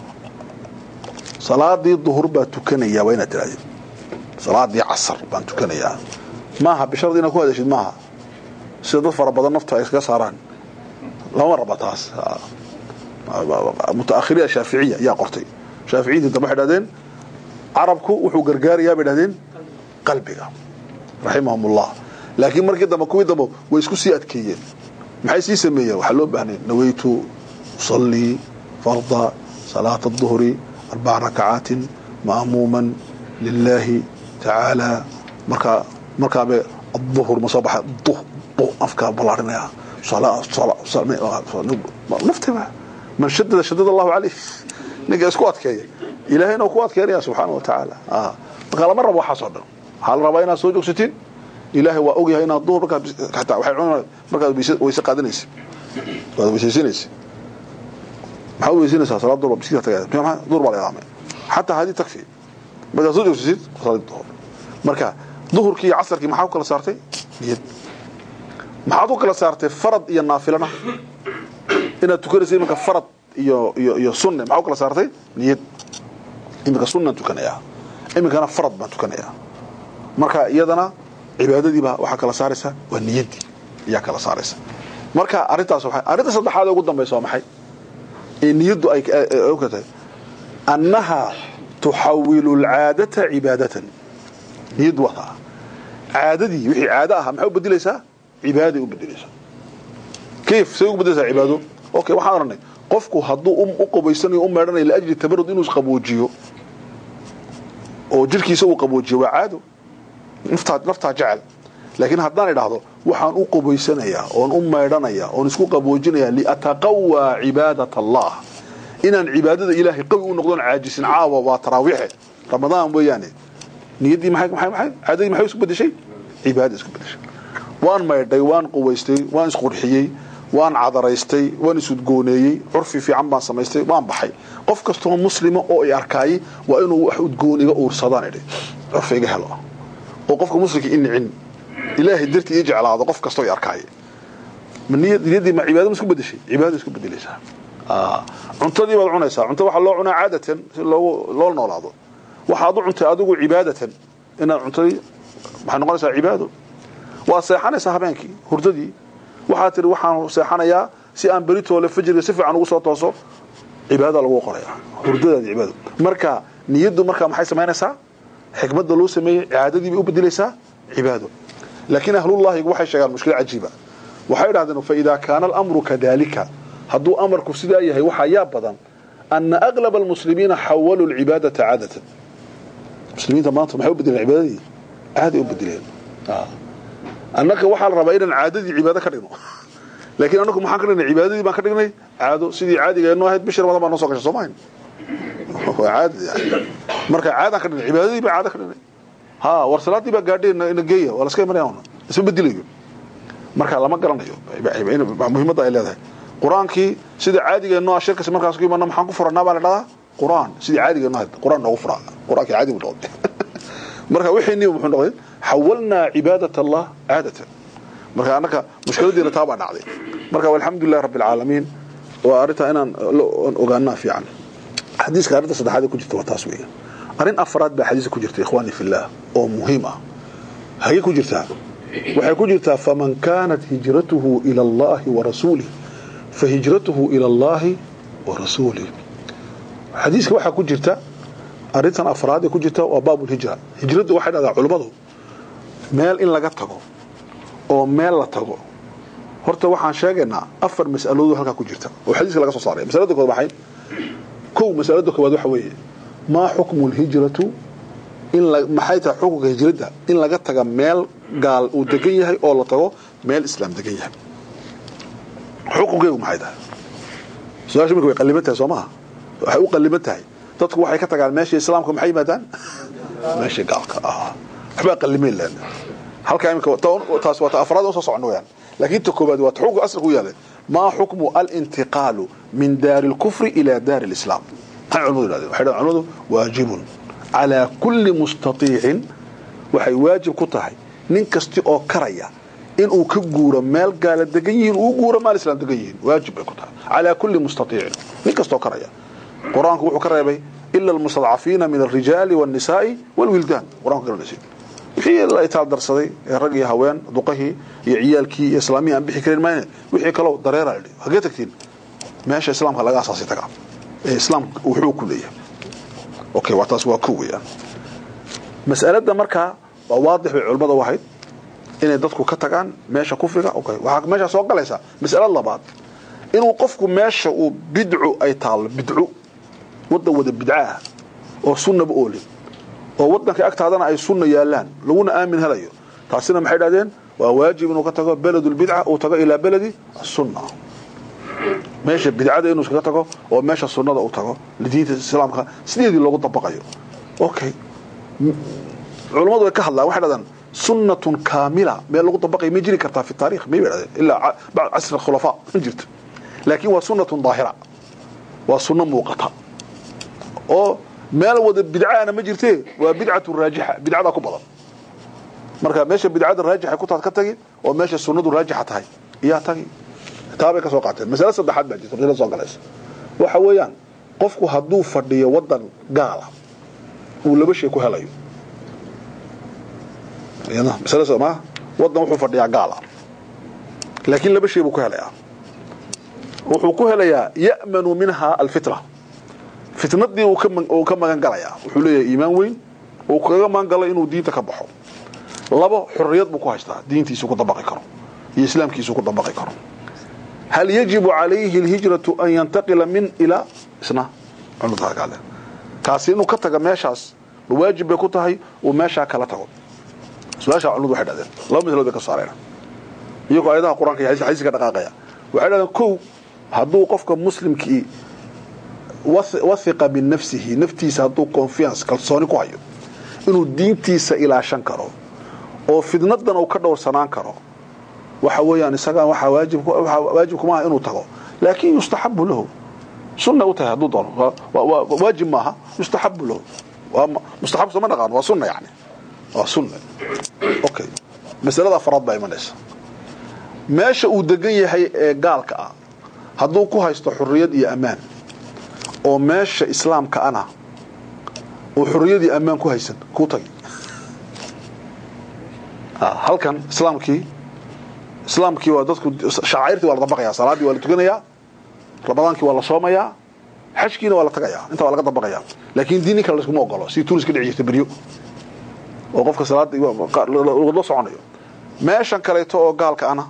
صلاة دي الظهر باتوكنيا وين تلاقي صلاة دي عصر باتوكنيا ماها بشرط إنك هو هذا شيء ماها سيضفر بدل نفطها إسكا صاران لا مرة بطاس متأخرية شافعية يا قرطي شافعية انت ما حدادين عربكو وحو قرقاريا بدادين قلبك rahimahumullah laakiin markii dambe kuwii dambe way isku sii adkeeyeen maxay sii sameeyeen waxa loo baahnay nawaytu usalli farda salat adh-dhuhri arba'a rak'atin ma'muman lillahi ta'ala marka marka be adh-dhuhr masabaha dhuh afka balaarnaya salat salat naftiba man shaddada shaddada Allah alayhi niga isku adkeeyay ilaahayna ku adkeeyay subhanahu wa ta'ala ah marka lama rabo waxa soo dhan hal rabo inaad soo joogsatiin ilaahay waa og yahay inaad duhurka xataa waxay cunaan marka wayse qaadanaysa waa wayseynaysa maxaa wayseynaysa salaad duhur biska tagay maxaa duhur baa yaamay hatta hadi takfi bada soo joogsid salaad duhur marka duhurkii casarkii maxaa kala saartay niyad maxaa kala saartay farad iyo naafilana inaad tukanaysa marka farad iyo iyo iyo sunna maxaa kala saartay niyad imika sunna tukanaya imika farad baan tukanaya marka iyadana cibaadadii ba waxa kala saaraysa waa niyadii ayaa kala saaraysa marka arintaas waxa arinta saddexaad ugu dambayso maxay ee niyadu ay ogtahay annaha tuhawilu al'aadata ibadatan niyad waxa caadadii wixii caada ah maxay u bedelaysaa cibaado u bedelaysaa كيف سيقوم بدأ عباده أوكي وحارني قفكو هدو أم أقبيسني أم مرني لأجل التبرد إنه قبوجيو أو جركي سوى قبوجيو وعادو نفتح نفتح جعل لكن هداني لحظة وحان أقبيسني أو أم مرني أو نسكو قبوجيني لأتقوى عبادة الله إن عبادة إلهي قوي ونقضون عاجس عاوة وتراويح رمضان بياني نيدي محاك محاك محاك عادي محاك يسكو بدي شيء عبادة يسكو بدي شيء وان ميردي وان قويستي وان اسقرحيي وان عذريستي وان اسودغونيي عرفي في عم بان سميستي وان بخاي قف كستو مسلمه او اي اركاي وا انو wax udgooniga uursadaan idhi عرفيga helo oo qofka muslimka in cin ilaahi dirti iyo jeclaado qof kasto ay arkaay maniyadii ma cibaado isku bedeshay cibaado isku bedelaysaa ah cuntadii baad cunaysaa cunto waxa loo cunaa caadatan si loo loo noolaado waxa aad cuntay adigu cibaadatan inaad cuntay waxa noqonaysaa cibaado وسيحانيسا habeenkii hurdadii waxa tiri waxaan seexanayaa si aan berito la fajriga si fiican ugu soo tooso cibaado lagu qoraya hurdada cibaado marka niyadu marka maxay sameynaysaa xikmada loo sameeyay caadadii bay u bedelaysaa cibaado laakiin ahlullaahi waxay sheegaan mushkil ajiiba waxay yiraahdeen fa ida kaana al-amru kadalika hadu amarku sida yahay waxa yaa badan an aglab al-muslimiina hawalu al-ibadata aadatan muslimiinta maanta maxay u bedeleen cibaadadii caadi u bedeleen ah annaka waxa la rabaa in caadadii cibaado ka dhigno laakiin annagu maxaan ka dhignay cibaadadii baan ka dhignay caado sidii caadiga inoo ahayd bishir Ramadan baan soo gashay Soomaaliya caadi marka caada ka dhignay cibaadadii baa caado ka dhignay ha war salaadii baa gaadheen in geeyo wala iska imanayaan isma bedelayo marka lama garanayo muhiimada ay leedahay quraankii sidii caadiga inoo shirkaas markaas ku imanna maxaan ku furanaa baa la dhadaa quraan sidii caadiga inoo ahayd quraan noogu furaa quraanka caadi u dhawday marka wixii niyo wuxuu noqday حولنا عبادة الله عادة marka anaka mushkiladeena taaba dhacday marka walhamdulillah rabbil alamin wa arita inaan ogaana fiican hadiiska arida saddexaad ku jirto taas weeyaan arin afraad ba hadiis ku jirto ikhwani fillah oo muhiim ah hay ku jirtaa waxay ku jirtaa faman kanat hijratuhu ila Allah wa rasuulihi fahijratuhu ila Allah wa rasuulihi hadiiska waxa ku jirta arintan afraad ku jirta waa baabul hijra hijradu waxay dhacdaa culimadu meel in laga tago oo meel la tago horta waxaan sheegaynaa afar mas'aloodu halka ku jirta oo xadiiska laga soo saaray mas'alada koowaad waxay koow mas'alada koowaad waxa weeye ma hukmu al-hijratu in la maxay tahay xukunka hijrada in laga taga meel gaal uu degan yahay oo la tago meel islaam degan yahay xukunkeedu maxay tahay su'aashu markay qalibantahay Soomaha waxay u qalibantahay dadku waxay ka tagaan meesha islaamka maxay yimaadaan meesha gaalka ah waxba qalimin leen halka imika taas waa afraad oo soo soconayaan laakiin takoobaad waa xuquuq asrigu yaale ma hukmu al-intiqal min dar al-kufr ila dar al-islam culimadu waxay culimadu waajibun ala kulli mustati'in waxay waajib ku tahay nin kasta oo karaya in uu ka guuro meel gaala degan yihiin uu guuro meel islaam degan yihiin waajib ku tahay ala kulli mustati'in nin kasta oo karaya quraanku wuxuu ka reebay illa al-mustad'afina min ar-rijali wan-nisa'i wal-wildan quraanku garanaysid wixii la itaal darsaday ee rag iyo haween duqahi iyo ciyaalkii iyo islaamiyan bixi kareen maayna wixii kale oo dareeray hagee tagtiin meesha islaamka laga asaasay taga ee islaamku wuxuu ku leeyahay okay waa taas waa ku weeyaan mas'alada marka وواضح بالعلماء واحد إن dadku ka tagaan meesha kufriga okay waxa meesha soo galaysa mas'alad labaad inuu qofku meesha uu bidcu ay taal bidcu wada wada bidca oo sunna booli oo wadanka agtaadana ay sunna yaalaan laguna aamin helayo taasina maxay dhaadeen waa waajib inuu ka tago beledul bidca oo tago ila beledi sunna meesha bidcada inuu ka tago oo meesha sunnada uu tago diinta islaamka sideedii loogu dabaqayo okay culimadu way ka hadlaan waxa dhadan sunnatun kaamila meel lagu dabaqay ma jiri kartaa fi taariikh ma yiraahdo illa ba'd asr khulafa injirta laakiin waa sunnatun daahira waa sunna muuqata oo meel wada bidcaana ma jirtee waa bidcatu raajixa bidcada ku badan marka meesha bidcada raajixa ku taad ka tagi oo meesha sunnadu raajixa tahay iya tagi taabay ka soo qaateen mas'ala saddexaad baa jirta soo galaysa waxa weeyaan qofku haduu fadhiyo wadan gaala uu laba shay ku helayo yana mas'ala sama wadan wuxuu fadhiyaa gaala laakiin laba shay buu ku helayaa wuxuu ku helayaa ya'manu minha alfitra fitnadii uu ka uu ka magan galaya wuxuu leeyahay iimaan weyn oo kaga magan galay inuu diinta ka baxo laba xurriyad buu ku haystaa diintiisu ku dabaqi karo iyo islaamkiisu ku dabaqi karo hal yajibu alayhi alhijratu an yantaqila min ila isna cunta gaala kaasi inuu ka taga meeshaas waajib bay ku tahay oo meesha kala tago su'aasha cunadu waxay dhaadeen laba midlood ka saarayna iyagoo ayadaha quraanka iyo xadiiska dhaqaaqaya waxay dhaadeen kow haduu qofka muslimkii wasiqa min nafsihi naftiisa haduu confiance kalsooni ku hayo inuu diintiisa ilaashan karo oo fidnadan uu ka dhowrsanaan karo waxa weeyaan isaga waxa waajib waxa waajib kuma inuu tago laakiin yustahabu lahu sunna u tahay haduu doono waajib maaha yustahabu lahu waa mustahab sama dhaqan waa sunna yani waa sunna okay mas'alada farad baa imanaysa meesha uu degan yahay ee gaalka ah haduu ku haysto xurriyad iyo amaan oo meesha islaamka ana oo xurriyad iyo amaan ku haysan ku tagi ah halkan islaamkii islaamkii waa dadku shacairtii waa la dabaqaya salaadii waa la tukanaya ramadaankii waa la soomayaa xajkiina waa la tagaya inta waa laga dabaqaya laakiin diini kale isku ma ogolo si tuuris ka dhici jirtay bariyo oo qofka salaadii la soconayo meeshan kaleeto oo gaalka ana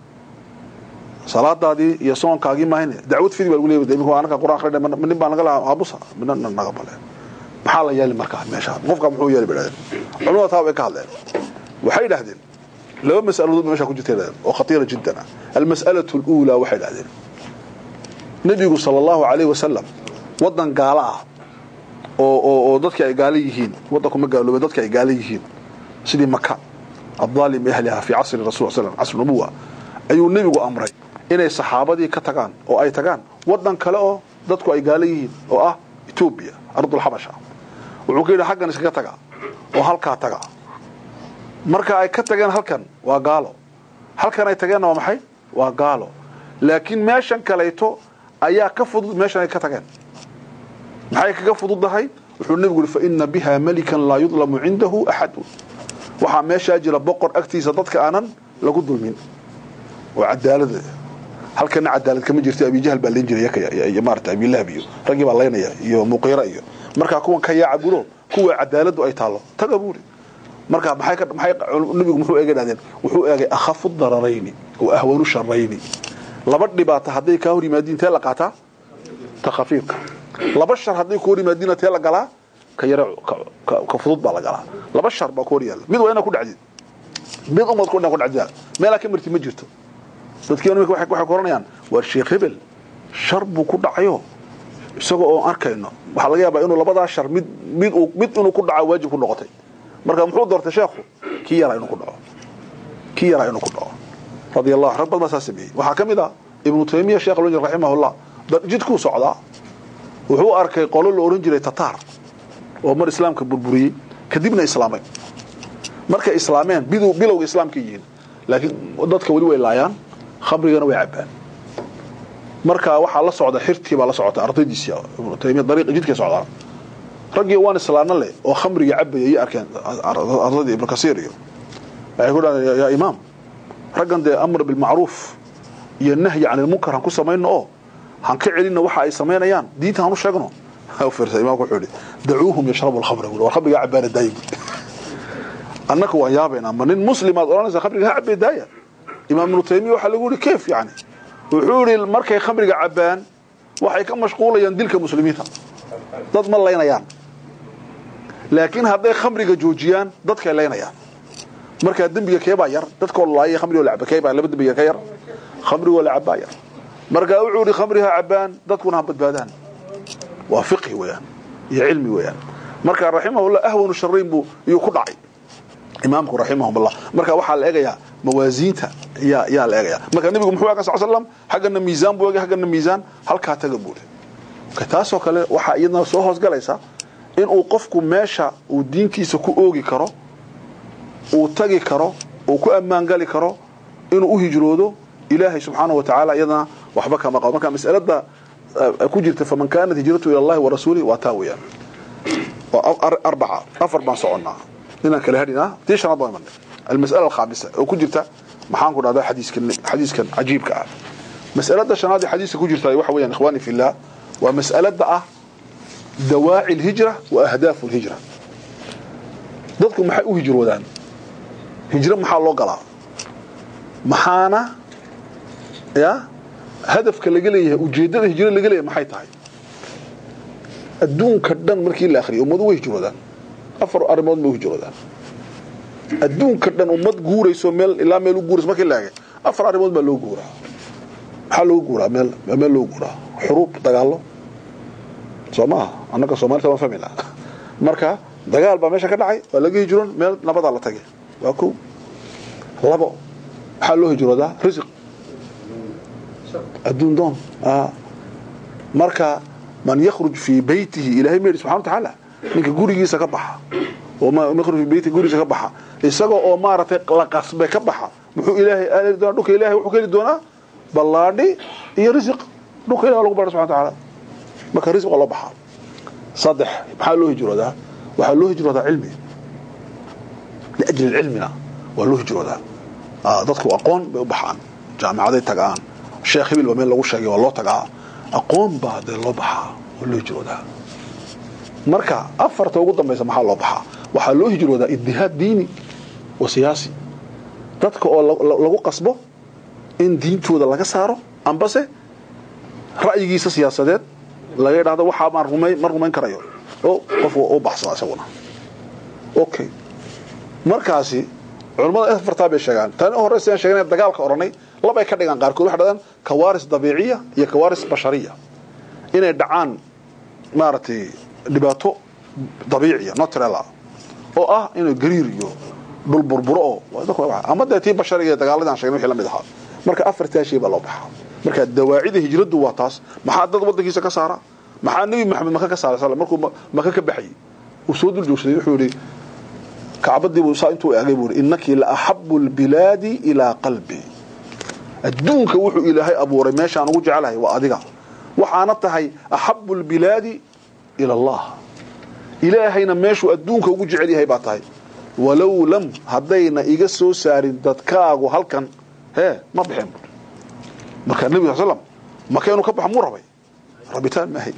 salaadaadii iyo soonkaagii maahin dacwad fidi baa lagu leeyahay imika anaka quraan akhrinay min baan laga laa abusa min naga bale maxaa la yeeli markaa meesha qofka muxuu yeeli baa culimada taa way ka hadleen waxay dhahdeen laba mas'alo meesha ku jirtay oo khatiira jiddan al-mas'alatu al-ula waxay dhahdeen nabigu sallallahu alayhi wasallam wadan gaala ah oo oo dadka ay gaala yihiin wadanku ma gaaloobay dadka ay gaala yihiin sidii Makka adhalim ahliha fi asr rasuul sallallahu alayhi wasallam nubuwa ayuu nabigu amray inay saxaabadii ka tagaan oo ay tagaan wadan kale oo dadku ay gaala yihiin oo ah Ethiopia ardul habasha wuxuu ka yiraahdaa xaqan iska taga oo halka taga marka ay ka tageen halkan waa gaalo halkan ay tageen waa maxay waa gaalo laakiin meeshan kaleeto ayaa ka fudud meeshan ay ka tageen maxay kaga fududahay wuxuu nabigu yiri fa inna biha malikan la yudlamu indahu ahad waxa meesha jira boqor agtiisa dadka aanan lagu dulmin waa cadaalad halkan cadaalad kama jirto abi jahl baa leen jiray iyo maarta abi lahab iyo ragi baa leenaya iyo muqira iyo marka kuwan ka yaa cabulo kuwa cadaaladu ay taalo taga buuri marka maxay maxay nabigu muxuu eegay dhaadeen wuxuu eegay akhafu dararayni oo ahwanu sharrayni laba dhibaato haday ka hor yimaadeen taa la qaata ta khafiifka laba shar haday ku hor yimaadeen taa la galaa ka yara ka fudud baa la galaa laba shar baa ku hor yaal mid waa inaa ku dhacdid mid umad ku dhacdo dhacdaa meel ka mirti ma jirto dadkii inuu waxay waxay koranayaan war sheekh hebel shar buu ku dhacayo isagoo oo arkayno waxa laga yaabaa inuu labada shar mid mid mid inuu ku dhaco waajib ku noqotay marka muxuu doortay sheekhu kii yara inuu ku dhaco kii yara inuu ku dhaco radiyallahu rabbal masaasibi waxa kamida ibn taymiya sheekh al-wajh rahimahullah jidku socda wuxuu arkay qolo la oran jiray tatar oo mar islaamka burburiyay kadibna islaamay marka islaameen bidu bilowga islaamka yihiin laakiin dadka wali way laayaan khamrigana way cabaan marka waxa la socda xirtii baa la socota ardaydiisa ibn taymiya dariiq jidka socda ragii waan islaana leh oo khamriga cabay arkeen ardayda ibn kasiir iyo ay ku dhaadeen ya imaam ragan de amr bil ma'ruf iyo nahyi aan munkar ku sameeyno oo han ka celina waxa ay sameeyaan diinta aanu sheegno ha fiirsa imaamku wuxuu yiri dacuuhum yashrabu al-khamra wa khamriga cabaan daayib أنك ويابنا من المسلم أدرانس خمرك هعب بداية إمام ابن تيمية وحا لقولي كيف يعني وحوري المركة خمرك عبان waxay ka mashquulayaan dilka muslimiinta dad ma leynayaan laakiin haday khamriga joojiyaan dadka leynayaan marka dambiga keeba yar dadka wallahi khamriga lacab keeba laba dambiga ka yar khamriga lacab yar marka uu uri khamriga cabaan dadkuna badbaadaan waa fiqhi weeyaan iyo cilmi weeyaan marka rahimahullah ahwanu sharrin buu iyo ku dhacay imaamku rahimahullah marka waxa la eegaya mawaasiinta ya ya la eegaya marka nabigu muxuu ahaa sallallahu alayhi wasallam xaqna miisaan buu eegay xaqna miisaan halka taga buule ka taasoo kale waxa iyadna soo hoos galaysa in uu qofku meesha uu diintiisa ku oogi karo uu tagi karo uu ku amaan gali karo inuu u hijroodo ilaahay subhanahu wa ta'ala iyadna waxba kama qabo marka mas'alada ku jirta faman kaanat hijratu ila Allah wa rasuulihi wa taawiya arba'a afar ma socona inaan kala hadina tiishana baa imanay المسألة الخامسة وكجرتا محان كنا هذا حديث كن حديث كان عجيب كأ مسألة شنادي حديث كجرتا وحويا إخواني في الله ومسألة دعاء دواعي الهجرة وأهداف الهجرة ضدكم محا هجروا ذان هجرة محا الله قلا محانا يا هدف كاللي وجيدة الهجرة اللي قليه محاي تاي الدون كردان مركي الآخري ومدو هجروا ذان أفر أرمود مو هجروا ذان الدون كردان أمد جوري سومل إلا ملو جورس ما كلاجة أفراد مود ملو جورا حلو جورا مل ملو جورا حروب دجالو سما أنا كسومال تما فهمنا مركا دجال بمشي كدعي ولا جي يجرون مل نبض على تجي وأكو لبو حلو هجرة ده رزق الدون دون آه مركا من يخرج في بيته إلى هم سبحانه وتعالى منك جوري جيسا كبحة وما يخرج في بيته جوري جيسا كبحة isagoo oo maartay la qasbay ka baxa wuxuu ilaahay aalid doona dhulka ilaahay wuxuu keli doona ballaadhi iyo rizq dhulka ilaahay lagu baro subhanahu wa ta'ala marka rizq la baxa sadex waxa loo hijroodaa waxa loo hijroodaa cilmi لاجل علمنا ولو hijroodaa ah dadku aqoon bay u baxaan jaamacaday tagaan sheekh hibil wameel lagu sheegay waa loo tagaa aqoon baa de loo baxaa loo hijroodaa marka afarta ugu dambaysa maxaa loo baxaa waxa loo hijroodaa iddihaad diini وسياسي dadka oo lagu qasbo in diintooda laga saaro ambase ra'yigiisa siyaasadeed laga yiraahdo waxa ma rumay ma rumayn karayo oo qof oo baxsan asaguna okay markaasi culimada afarta bay sheegaan tan horeysan sheegnay dagaalka oranay laba ay ka dhigan qaar kood waxa dhadan kawaaris dabiiciya iyo kawaaris bashariya inay dhacaan maartay dhibaato dabiiciya natural oo ah inuu gariir iyo dul burburo ama dadii bashariga dagaaladan sheegnay wixii la mid ahaa marka afarta shay baa loo baxaa marka dawaacida hijradu waa taas maxaa dad wadankiisa ka saara maxaa nabi maxamed maka ka saara sallallahu markuu maka ka baxay uu soo dul joogsaday wuxuu yiri kaabadii uu saa intuu eegay buu innaki la ahabbul biladi ila qalbi adduunka wuxuu ilaahay abuuray meeshaan ugu jecelahay waa adiga waxaana tahay ahabbul biladi ila allah ilaahayna meeshu adduunka ugu jecel yahay baa tahay ولو لم هدينا إيجا سو سارين دادكاغو هالكن هي ما بحين مركا النبي صلى الله عليه وسلم ما كانوا كبح مربي ربيتان ما هي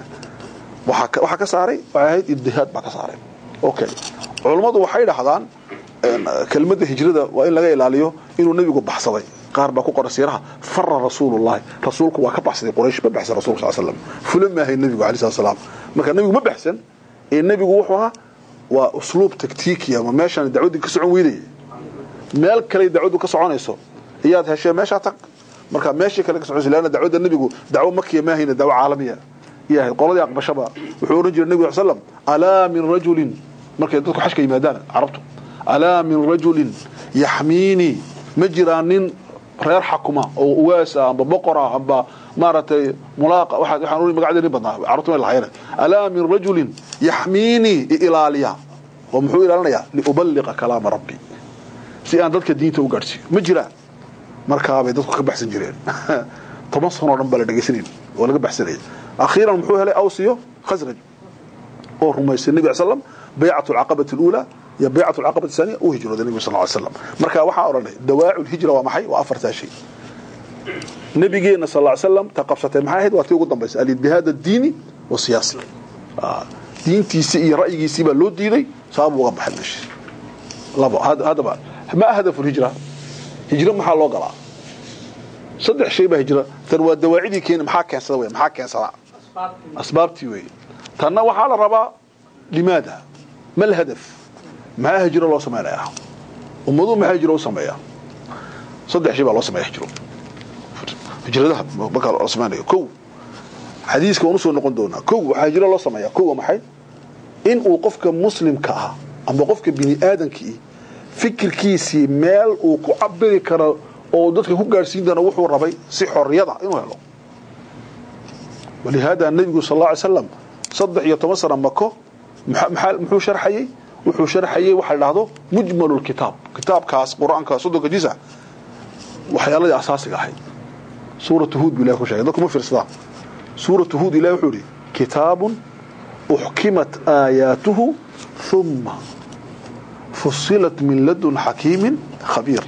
وحكا وحكا ساري وعيد الدهاد بكا ساري اوكي علماء waxay dhahdaan kelmadda hijrada waa in laga ilaaliyo inuu nabigu baxsaday qaar ba ku qorasiiraha farra rasuulullaahi rasuulku waa ka baxsaday quraysh ba baxsan rasuulku sallallahu alayhi wasallam fulma hay nabigu alayhi salaam marka nabigu ma baxsan ee nabigu wuxuu ahaa waa usluub taktiiki ama meeshan dacwadu ka socon weeyay meel kale dacwadu ka soconayso iyaad heshay meesha tag marka meeshii kale ka soconayso laana dacwada nabigu dacwo makiya ma hayna dacwo caalamiya yahay qoladii aqbashaba wuxuu oran jiray nabigu sallam ala min rajulin markay dadku xashka yimaadaan arabtu ala min rajulin yahmini majranin reer xakuma oo uwaasa amba boqora amba maartay mulaaqa waxa waxaan u magacdeeni badnaa arabtu la hayra ala min rajulin yahmini ilaaliya wa muxuu ilaalinaya li uballiqa kalaam rabbi si aan dadka diinta u gaarsiyo ma jira marka bay dadku ka baxsan jireen toban sano dhan bal dhageysaneen oo laga baxsanay akhiran muxuu helay awsiyo khasraj oo rumaysan nabi sallam bay'atu al-aqabah al-ula يا بيعة العقبة الثانية وهجرة النبي صلى الله عليه وسلم مركا وحا أوراني دواعي الهجرة ومحي وأفرتها شيء نبينا صلى الله عليه وسلم تقفصته محاهد واتيو قدام بس قال بهذا الديني والسياسي آه. دين تيسي رأيي سيبا لو ديني صابوا غبح المشي labo hada ba ma hadaf الهجرة هجرة maxaa loo galaa saddex shay ba hijra tan waa dawaacidi keen maxaa keensada way maxaa keensada asbaabti way tanna waxa la rabaa limaada mal hadaf ma hijra loo sameeyaa umadu ma hijra loo sameeyaa saddex shay ba loo sameeyaa hijro hijrada bakal loo sameeyaa kow xadiiska uu soo noqon doona kow waxa hijra loo sameeyaa kow maxay in uu qofka muslimka ah ama qofka bini aadamkii fikirkiisii meel uu ku cabiri karo oo dadka ku gaarsiin doona wuxuu rabay si xorriyada inuu helo ولهذا النبي صلى الله عليه وسلم صدح يتمسر مكه محو شرحيه وحو شرحيه waxa la dhahdo mujmalul kitab kitabkaas quraanka sodonka jisa waxyaalaha asaasiga ahayd suuratu hud bilaa ku sheegay dadku ma fiirsadaan suuratu hud ilaa wuxuu yiri kitabun uhkimat ayatuhu thumma fussilat min ladun hakimin khabir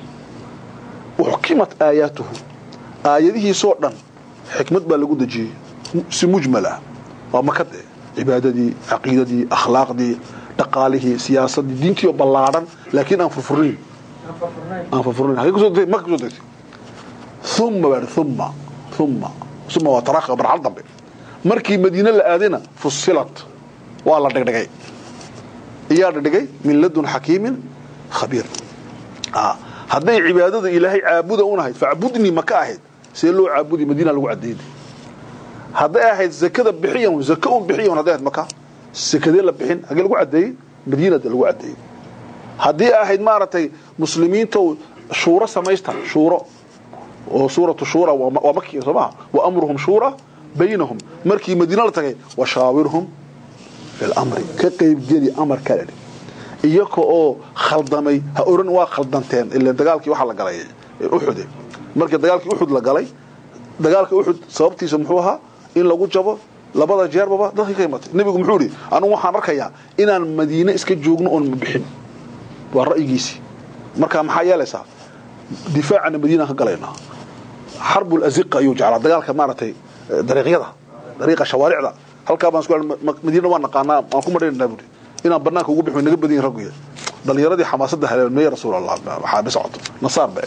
uhkimat ayatuhu ayadihi soo dhan xikmad baa lagu dajiyay si mujmala waa makade cibaadadii aqeedadii akhlaaqdii dhaqaalihii siyaasadii diintii oo ballaaran laakiin aan furfurin aan furfurin hayo soo ma soo degtay thumma bar thumma thumma thumma wa taraqa bar al dambe markii madiina la aadina fusilat waa la dhigdhigay iyaa dhigay min ladun hakimin khabir ah haday cibaadada ilaahay caabuda unahay fa'budni maka ahayd si loo caabudi madiina lagu cadeeyay haday ahayd zakada bixiyan zakada bixiyan haday ahayd maka zakada la bixin hagal lagu cadeeyay madiina lagu cadeeyay haday ahayd maaratay muslimiinta shuura sameeysta shuuro oo suuratu shuura waa makki sabaa wa amruhum shuura baynahum markii madiina la tagay wa shaawirhum fil amri ka qayb gali amar kale iyako oo khaldamay ha oran waa khaldanteen ilaa dagaalkii waxa la galay Uhud markii dagaalkii Uhud la galay dagaalka Uhud sababtiisa muxuu ahaa in lagu jabo labada jeerbaba dadkii ka imatay nabigu muxuu yiri anu waxaan arkayaa inaan madiina iska joogno oo bixin waa ra'yigiisi marka maxaa yeelaysaa difaacana madiina ka galeynaa حرب الأزقة يجعل دجالك مارتي طريقية طريقة شوارعها هل كابان سؤال مدينة وانا قانا ما كم مرين نبودي إن برناك وجوب من نجيب بدين رجوية بل يردي حماسة هلا المية رسول الله حابس عطو نصار بعد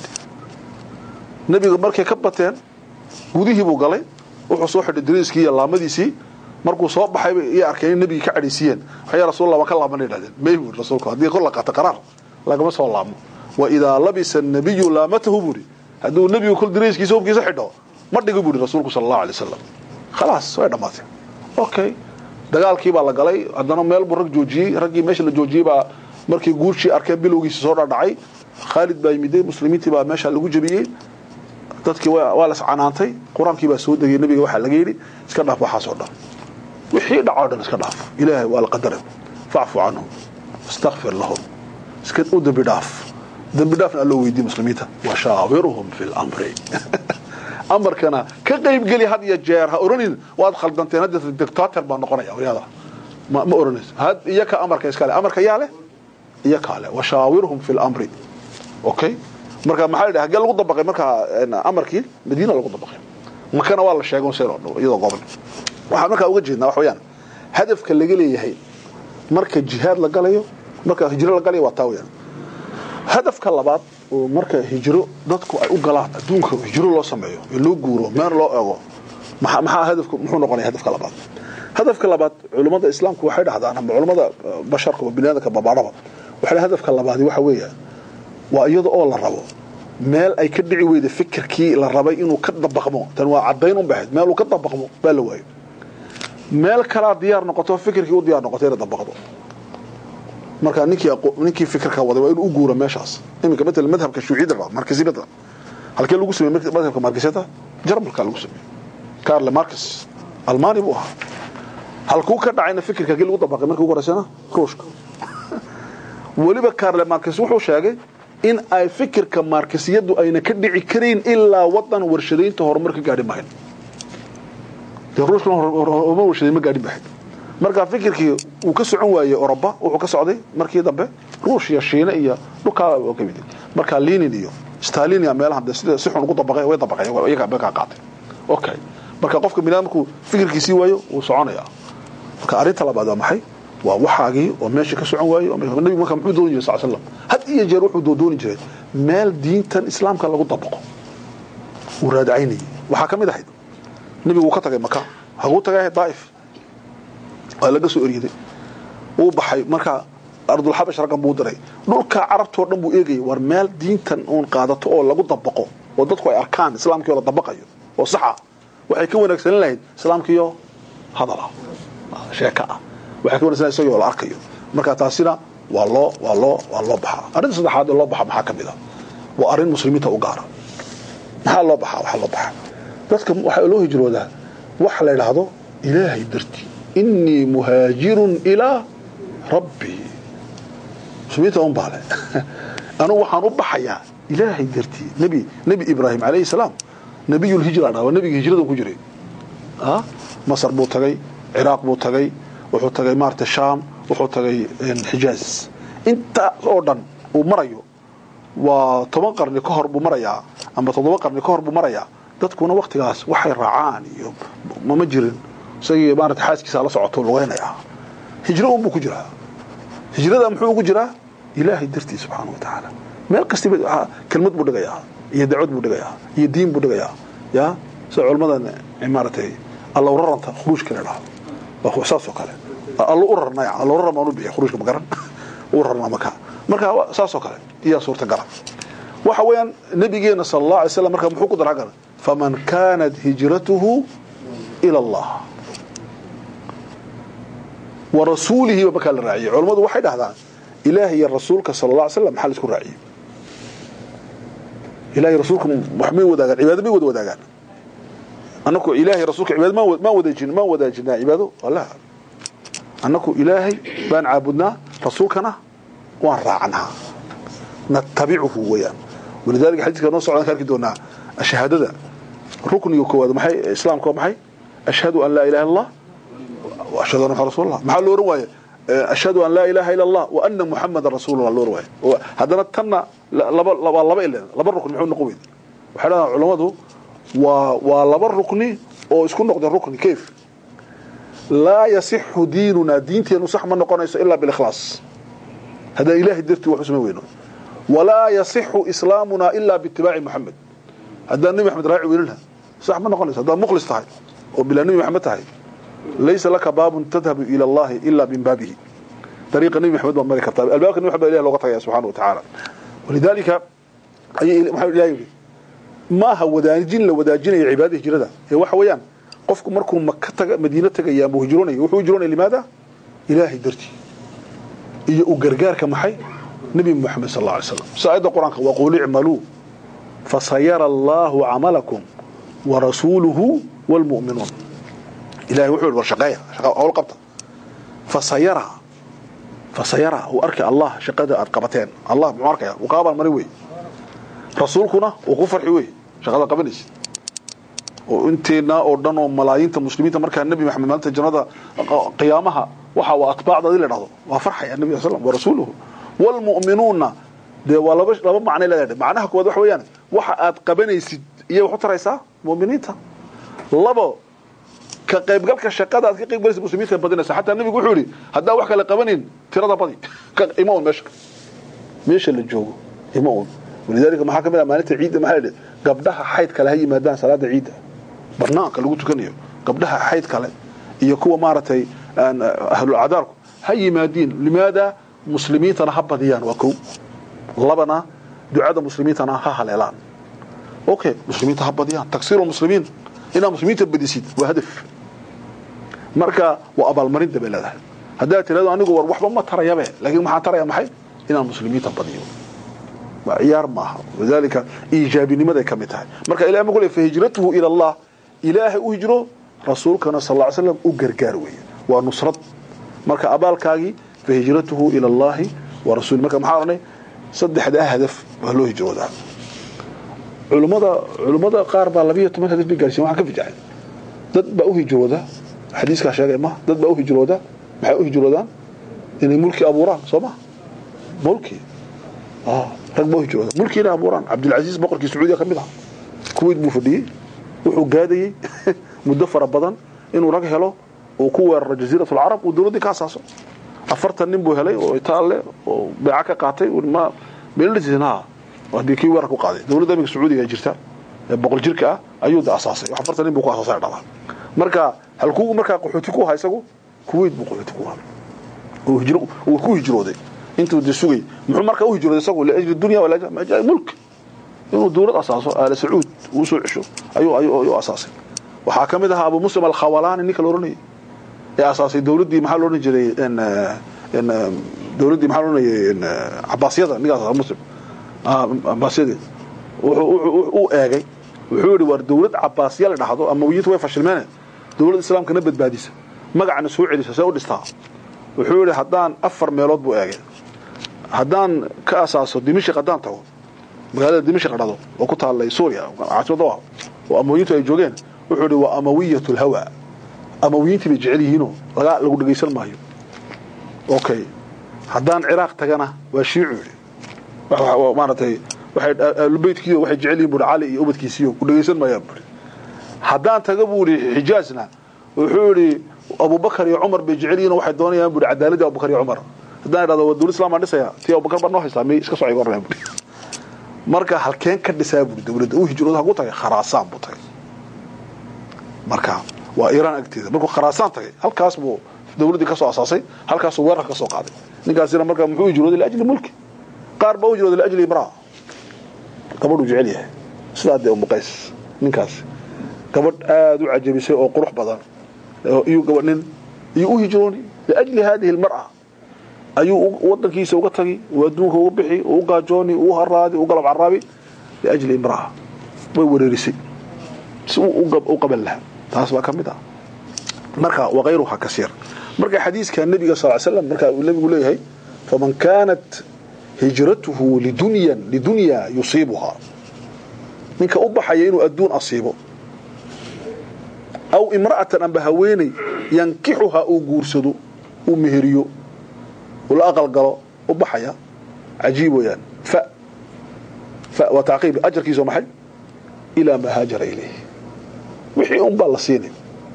نبي مركي كبتين وديه بوجالي وحصوح الدريس كي الله مديسي مركو صوب بحي يأركين النبي كعريسين حيا رسول الله وكلا من هذا ما هو رسول الله هذه كلها قرار لكن صلى الله وإذا لبس النبي لامته بوري هذا النبي كل دريس كي صوب كي صحده ما تيجي بوري رسولك صلى الله عليه وسلم خلاص وين مات أوكي dagaalkii baa la galay hadana meel buu rag joojiyay ragii meesha la joojiyay baa markii guurshii arkay bilowgiisa soo dhacay Khalid baa yimid muslimiintii baa meesha lagu jabiyay dadkii waa la canaantay quraankii baa soo dagay nabiga waxa laga yiri iska dhaaf waxa soo dhan wixii dhaco dhan iska dhaaf ilaahay waa la qadaray faafu anhum astaghfir lahum iska u dambi dhaaf dambi dhaafna loo weydiiyay muslimiinta wa shaawiruhum fil amri amarkana ka qayb gali had iyo jeer ha oranin waad khaldanteen hadda dictator baa noqonaya wariyaada ma ma oranis had iyaka amarka iskale amarka yaale iyaka ale wa shaawirhum fil amri okay marka maxay dhahay gal lagu dabaqay marka amarkii madiina lagu dabaqay makana waa la sheegay seero iyadoo gobol waxa marka uga jeednaa wax weeyaan hadafka laga leeyahay marka jihaad la galayo marka hijro la galayo waa taawiyaan hadafka labaad oo marka hijro dadku ay u galaan adduunka hijro loo sameeyo ee loo guuro meel loo eego maxaa maxaa hadafku muxuu noqonayaa hadafka labaad hadafka labaad culimada islaamku waxay dhahdaan ama culimada basharka oo bini'aadamka babaaraba waxay hadafka labaad waxa weeyaa waa iyada oo la rabo meel ay ka dhici weydo fikirkii la rabay inuu ka dabaqmo tan waa cadeyn u baaxid meel uu ka dabaqmo baa la waayo meel kala diyaar noqoto fikirkii u diyaar noqoto inay dabaqdo marka ninkii ninkii fikirka wada waa inuu guuro meeshaas imika midna madhabka shuuciyada markaziyada halkee lagu sameeyay madhabka markaziyada jarmalka lagu sameeyay Karl Marx Almaani buu ahaa halkuu ka dhacayna fikirka kii lagu dabaqay markii ugu horeysana Ruushka waliba Karl Marx wuxuu sheegay in ay fikirka markaziyadu ayna ka dhici kareen ilaa wadan warshadeynta horumarka gaari maayn Ruushka horumarka warshadeyn ma gaari baahay marka fikirkii uu ka socon waayay Europa wuxuu ka socday markii dambe Ruushka Shiina iyo dhulka oo ka mid marka Lenin iyo Stalin iyo meelaha sida si xun ugu dabaqay way dabaqay iyaga ba ka qaatay okay marka qofka binaadamku fikirkiisi waayo uu soconaya marka arinta labaad waa maxay waa waxaagii oo meesha ka socon waayo nabiga marka muxuu doonayay sallallahu alayhi wasallam had iyo jeer wuxuu doodooni jiray meel diintan islaamka lagu dabaqo uu raadaynay waxa kamid ahayd nabigu ka tagay Maka hagu tagay Daa'if waa laga soo eriyay uu baxay marka ardul habash raqam buu diray dhulka carabta oo dhan buu eegay war meel diintan oon qaadato oo lagu dabaqo oo dadku ay arkaan islaamkii oo la dabaqayo oo saxa waxay ka wanaagsan lahayd islaamkii oo hadala sheeka waxay ka wanaagsan isagoo la arkayo marka taasina waa loo waa loo waa loo baxa arinta saddexaad loo baxa maxaa kamid ah waa arin muslimiinta u gaara maxaa loo baxa waxa loo baxa dadka waxa loo hijroodaa waxa la yiraahdo ilaahay darti inni muhaajirun ila rabbi muslimiinta on baale anu waxaan u baxayaa ilaahay darti nabi nabi ibraahim alayhi salaam nabiyul hijra waa nabiga hijrada ku jiray ah masar buu tagay ciraaq buu tagay wuxuu tagay maarta shaam wuxuu tagay xijaaz inta oo dhan uu marayo waa toban qarni ka hor buu marayaa ama toddoba qarni ka hor buu marayaa dadkuna waqtigaas waxay raacaan iyo ma jirin sayay maarta xaaskiisa la socoto lugeynaya hijro uu ku jiraa hijrada muxuu ugu jiraa ilaahay dartii subhanahu wa ta'ala meel kastiba kelmad buu dhigayaa iyo dacwad buu dhigayaa iyo diin buu dhigayaa ya soo culmadan imaaratay alla uraranta khuruuj kale laha waa xusaas oo kale alla urarnaa alla urarma uu bixiyo khuruujka magaran urarna maka marka saas oo kale iyo suurta garan waxa weeyaan nabigeena sallallahu alayhi wasallam marka muxuu ku daraagana faman kanat hijratuhu ila allah wa rasuulihi wa baka al-ra'i culimadu waxay dhahdaan ilaahi iyo rasuulka sallallahu alayhi wasallam xal isku raaciyo ilaahi rasuulku waxmay wadaagaan cibaado may wada wadaagaan annaku ilaahi rasuulka cibaado ma wadaajin ma wadaajina cibaado wallahi annaku ilaahi baan caabudna rasuulkana waan raacnaa natabi'uhu wayaan ولذلك حديث كانوا صعدنا كاركي دونا الشهادة ركن يكواد محي إسلام كوا محي أشهد أن لا إله إلا الله وأشهد أن محمد رسول الله محل رواية أشهد أن لا إله إلا الله وأن محمد رسول الله رواية هذا نتنا لب لب لب إلا لب الركن محون قوي وحنا علماءه ولب الركن أو يسكن نقد الركن كيف لا يصح ديننا دينتي نصح من نقول إلا بالإخلاص هذا إله درتي وحسمه وينه ولا يصح إسلامنا إلا باتباع محمد هذا النبي محمد راعي ويلها صح ما نقول هذا مخلص تاعي وبلا النبي محمد تاعي ليس لك باب تذهب إلى الله إلا من بابه طريق النبي محمد وملك الطيب الباب النبي محمد إله لغتها سبحانه وتعالى ولذلك أي محمد الله يقول ما هو داجين لو داجين عباده جردا هو حويان قفكم مركم مكة مدينة يا مهجرون يهجرون لماذا إلهي درتي يقرقار كما حي نبي محمد صلى الله عليه وسلم سأيد القرآن وقول اعملوا فسيرى الله عملكم ورسوله والمؤمنون إلهي وحول ورشقايا أول قبطة فسيرى فسيرى وأركي الله شقادة أرقبتين الله معاركة وقابل مريوي رسولكنا وغفر حوي شقادة قبلش وانتنا أردنا ملايين المسلمين مركا النبي محمد مالت الجنة قيامها وحا وأطباع ذي لنهضه وفرح النبي صلى الله عليه وسلم ورسوله والمؤمنون ده ولا بش لا معنى لا ده معناها كود وحويان waxa aad qabanaysid iyo wax taraysa muuminiinta labo ka qayb galka shaqada aad ka qayb galaysid muslimiinta badinaysa hatta nabigu wuxuu yiri hadaa wax kale qabanin tirada badi ka imaan meesha meesha la joogo imaan ولذلك ما حكم امانه ciid ma haleed gabdhaha xayd kale hay yimaadaan salaada ciid barnaamijka lagu tukanayo gabdhaha xayd kale iyo kuwa maaratay ahlul adarku hay yimaadeen limaada muslimiintana habadiyaan waa ku labana ducada muslimiintana ha haleelaan okay muslimiinta habadiyaan taksiir muslimiin ina muslimiinta badisid waa hadaf marka waa abal marin dabelada hadaa tirado anigu war waxba ma tarayabe laakiin maxaa taraya maxay ina muslimiinta badiyo waa ciyaar maaha wadaalika iijaabinimada kamitahay marka ilaahay ma qulay fa hijratuhu ila allah ilaahay u hijro rasuulkana sallallahu alayhi wasallam u gargaar weey waa nusrad marka abaalkaagi fa hijratuhu ila allah wa rasuul marka maxaa ranay saddexda hadaf waa loo hijroodaa culimada culimada qaar baa labiyo toban hadaf bi gaarsiin waxa ka fiican dad baa u hijrooda xadiiska sheegay ma dad baa u hijrooda maxay u hijroodaan inay mulki abuuraan Soomaa mulki ah rag baa u hijrooda mulkiina abuuraan Abdul Aziz boqorkii Sacuudiga kamid ah kuwait buu fadhiyay wuxuu gaadayay muddo fara badan inuu rag helo oo ku weerar jasiiratul arab oo dawladda ka asaaso afartan nin buu helay oo Itaale oo beeca ka qaatay ma meeladiisna wadii kii weerar ku qaaday dawladda Amniga Sacuudiga jirta ee boqol jirka ah ayuu asaasay afartan nin buu ku asaasay dhaba marka halkuu marka qaxooti ku haysagu Kuwait buu qaxooti ku hayo oo hijro oo ku hijrooday intuu disugay muxuu marka u hijrooday isagu la ajri dunya wala majaa mulk inuu dawlad asaaso aal Sacuud uu soo cisho ayuu ayuu asaasay waxa kamid ah Abu Muslim al-Khawalani ninka la oranay ee asaasay dawladdii maxaa loo oran jiray in in dawladdii maxaa loo oranay in Abbasiyada ninka Abu Muslim ah Abbasiyada wuxuu uu eegay wuxuu yiri war dawlad Abbasiya la dhaxdo ama wiyadu way fashilmeen dawladda islaamkana badbaadisa magacana soo celisay soo dhistaa wuxuu yiri hadaan afar meelood buu eegay hadaan ka asaaso Dimashq hadaan tago magaalada Dimashq dhado oo ku taalay Suuriya caasimada oo amooyintu ay joogeen wuxuu yiri waa amawiyatul hawa amooyintii bay jecel yihiin laga lagu dhageysan maayo okay hadaan Iraq tagana waa Shiici waxa maartay waxay albaytkiyo waxay jecel yihiin bur Ali iyo ubadkiisiyo ku dhageysan maayaan hadaan taga buu yiri Xijaazna wuxuu yiri Abu Bakar iyo Umar bay jecel yihiin waxay doonayaan bur cadaaladda Abu Bakar iyo Umar hadaan raado dawladda islaamka dhisaya tii Abu Bakar baa noo islaamay iska soo ciyaarnaa marka halkeen ka dhisaa bur dawladda uu hijrooda hagu tagay Kharaasaan buu tagay marka waa Iran agteeda markuu Kharaasaan tagay halkaas buu dawladda ka soo asaasay halkaas uu weerar ka soo qaaday ninkaasina marka muxuu hijrooday la ajli mulki qaar baa hijrooday la ajli imraa gabadhu jecel yahay sidaad u muqays ninkaas gabadh aad u cajabisay oo qurux badan iyo gabadhin iyo u hijrooni la ajli hadhihi almar'a ayuu wadankiisa uga tagi waduunka uga bixi oo gaajooni oo haraadi oo galab carabi la ajli imraa way wareerisay si uu u qabal laha taas waa kamid ah marka waqayruha kasiir marka xadiiska nabiga sallallahu alayhi wasallam marka uu nabigu leeyahay faman kanat hijratuhu lidunya lidunya yusibuha ninka u baxay inuu adduun asiibo aw imra'atan am bahaweenay yankihuha oo guursado oo meheriyo oo la aqal galo u baxaya ajiib weeyaan fa fa wa taqib ajrkiisu maxay ila ma haajara ilayhi wixii un baa la siinay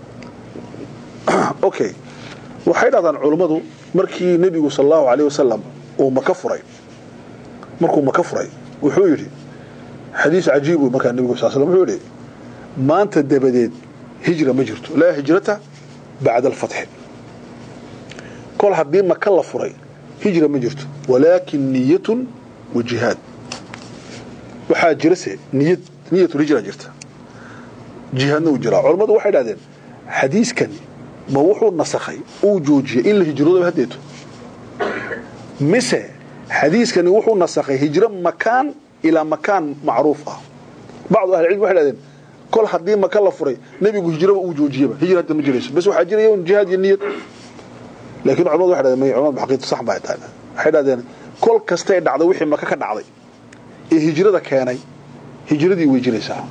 okay waxay dhadaan culimadu markii nabigu sallallahu alayhi wasallam oo maka furay markuu maka furay wuxuu yiri xadiis ajiib markaa nabigu sallallahu alayhi wasallam wuxuu yiri maanta dabadeed hijra ma jirto la hijrata ba'da al-fath كل حدين ما كلا فري هجرة ما جرت ولكن نية وجهاد وحاجرسه نية نية الهجرة جرت جهاد وجرا علماء واحد هذين حديث كان موحو النسخي وجوجي إلا هجرة بهديته مسا حديث كان يوحو النسخي هجرة مكان إلى مكان معروف بعض أهل العلم واحد هذين كل حدين ما كلا فري نبي هجرة وجوجي هجرة مجلس بس وحاجرة يوم جهاد النية لكن علماء واحد ما علماء بحقيقة صح بعد هذا حين هذا كل كستين دعوة وحي ما كان دعوة هجرة كاني هجرة دي ويجري ساعة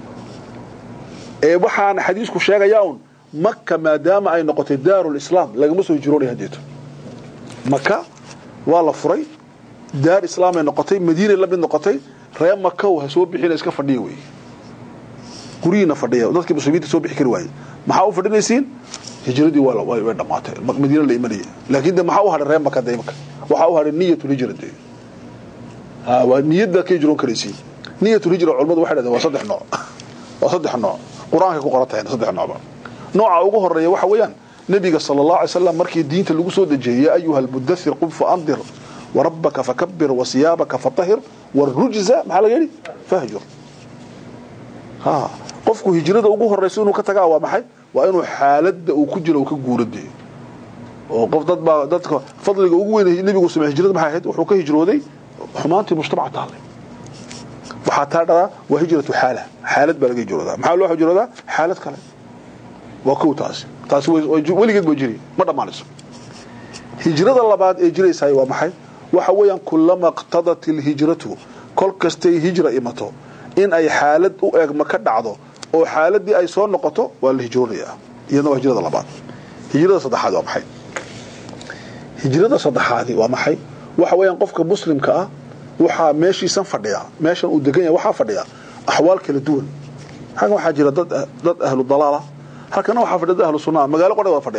وحان حديثكم شاقة ياون مكة ما دام أي نقطة دار الإسلام لقمسوا يجروني هديته مكة والله فري دار إسلام نقطتين مدينة لبن نقطتين ريان مكة وهسوب بحين اسكا فرديوي قرينا فرديه ودادك مسلمين تسوب بحكي رواي ما حاول فردين يسين هجردي ولا way dhamaatay Madiina la imanay laakiin waxa uu haray reer Makka deemka waxa uu haray niyatu hijrada ha waa niyada ka hijroon karaysi niyatu hijra culimadu waxa dhahdaa waa saddex nooc waa saddex nooc quraanka ku qorantay saddex nooc nooca ugu horeeya waxa weeyaan nabiga sallallahu alayhi wasallam markii diinta lagu soo dajiyay ayuha almudaththir qum fa andir wa rabbaka fakabbir wa siyabaka fatahhir war rujza ma la yiri fahjur ha qofku hijrada ugu horeyso inuu ka tagaa waa maxay waa inuu xaaladda uu ku jiro ka guuradey oo qof dad ba dadka fadliga ugu weyn nabigu sameeyay hijrada maxay ahayd wuxuu ka hijrooday xumaantii mujtamaca taale waxa taadada waa hijratu xaala xaalad baa laga hijroodaa maxaa loo hijroodaa xaalad kale waa ku taas taas weligeed buu jiri ma dhamaanayso hijrada labaad ee jireysay waa maxay waxa weeyaan kullama qtadat alhijratu kol kastay hijra imato in ay xaalad u eeg ma ka dhacdo oo xaaladii ay soo noqoto waa la hijroonayaa iyadoo hijrada labaad hijrada saddexaad waa maxay hijrada saddexaad waa maxay waxa weeyaan qofka muslimka ah waxa meeshiisan fadhiya meeshan uu degan yahay waxa fadhiya ahwaal kala duwan haga waxa jira dad dad ahlu dalaala halkana waxa fadhiya ahlu sunnah magaalo qodhay waa fadhiyaan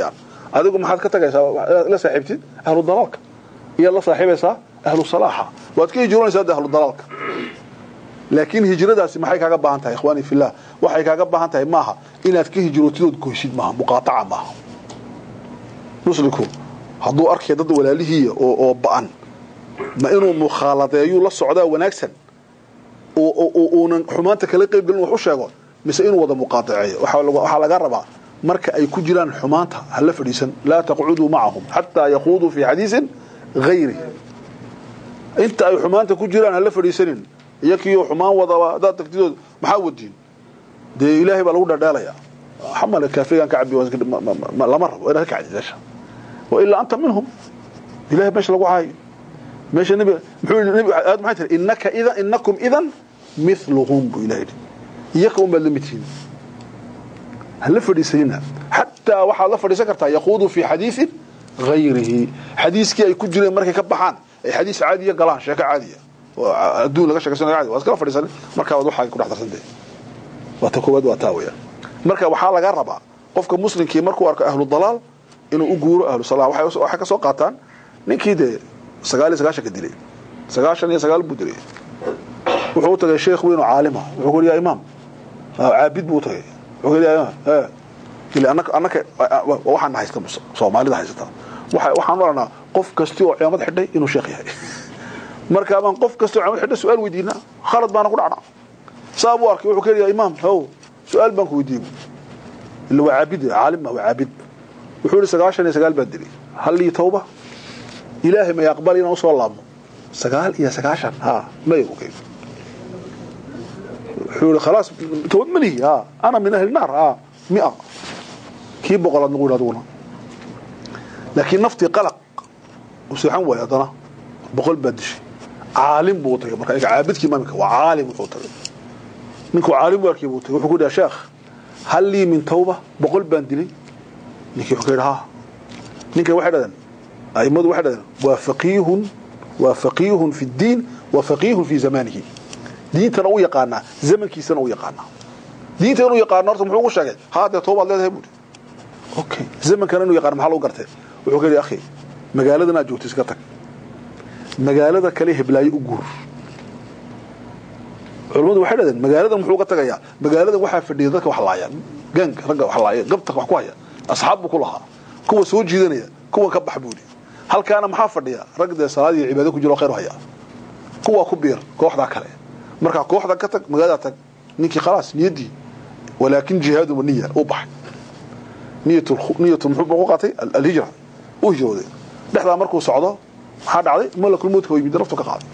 adigu maxaad ka tagaysaa la saaxiibtid ahlu dalaalka iyo la saaxiibaysaa ahlu salaaha waad ka hijroonaysaa ahlu dalaalka laakiin hijradaasi maxay kaaga baahan tahay ikhwaani fillah waxay kaaga baahan tahay maaha inaad ka hijrootid gooshid maaha muqaataca maaha muslimku hadduu arkay dad walaalihiin oo oo baan ma inuu mukhaladeeyo la socdaa wanaagsan oo oo oo xumaanta kala qayb galin wax u sheego mise inuu wada muqaataceeyo waxa laga rabaa marka ay ku jiraan xumaanta hal fadhiisan la taqcudu ma'ahum hatta yaqudu fi hadithin ghayri inta ay xumaanta ku jiraan hal fadhiisanin iyakiyo xumaan wada dad tagtidood maxaa wadiin de ilaahay baa lagu dhadhalaya xamal kaafigan ka cabi lama rabo inaad ka cadisha wa illa anta minhum ilaahay bash lagu haay meesha nabi muxuu nabi aad maxay tiri innaka idan innakum idan mithluhum bu ilaahay iyakum balmitiin هل فريسينا حتى واحد لا فريسة كرتا يخوض في حديث غيره حديث كي يكون جري مركي كبحان أي حديث عادية قلان شيكة عادية ودون لك شيكة سنة عادية وأذكر فريسة مركا وضوحة يكون أحضر سنده وتكوبد وتاوية مركا وحالة قربة قفك مسلم كي مركو أرك أهل الضلال إنه أقول أهل الصلاة وحكا سوقاتان نكي ده سقالي سقاشة كدلي سقاشة سقال بدري وحوتك الشيخ وينه عالمة ويقول يا إمام عابد بوتغي وقال يا ها إلا أنك أنك وحنا هيستا صومالي ده هيستا وحنا ورنا قف كستيو عيامات حدي إنه شيخ هاي مركب من قف كستيو عيامات حدي سؤال ودينا خالد بنا نقول عنا صابوا أركي وقال يا إمام هو سؤال بنك ودينا اللي هو عابد عالم هو عابد وحول سقاشن سقال بدري هل لي توبة إلهي ما يقبلنا وصل الله سقال يا سقاشن ها ما يبغى كيف حول خلاص توب مني ها أنا من أهل النار ها مئة كيف بقول نقول هذونا لكن نفتي قلق وسبحان الله أنا بقول بدش عالم بوتي مركا عابد كي مامك وعالم بوتي منكو عالم وكي بوتي وحكوا يا شيخ هل لي من توبة بقول بندلي نكي حكيرها نكي واحدة أي مد واحدة وفقيه وفقيه في الدين وفقيه في زمانه دينتنا او يقانا زمنكيسنا او يقانا دينتنا او يقانا horta muxuu ku sheegay haada toobad leedahay buu okay zamankana inuu yaqaan maxaa loo gartay wuxuu yiri akhi magaaladana joogto iska tag magaalada kale hiblaayo u guur culimadu waxay dhahdeen magaalada muxuu ka tagayaa magaalada waxa fadhiya dadka wax laayaan gang rag wax laayay qabta wax ku haya asxaab ku lahaa kuwa soo jiidanaya kuwa ka baxbuudi halkaana maxaa fadhiya rag de salaadii cibaado ku jiro khayr haya kuwa ku biir kooxda kale marka kooxda ka tag magaalada tag ninkii خلاص niyadi walakin jihadu maniya oo bax niyatu niyatu muxuu qatay al-hijra oo hijrooday dhaxda markuu socdo waxa dhacday malakul mawt way bidraftu ka qaaday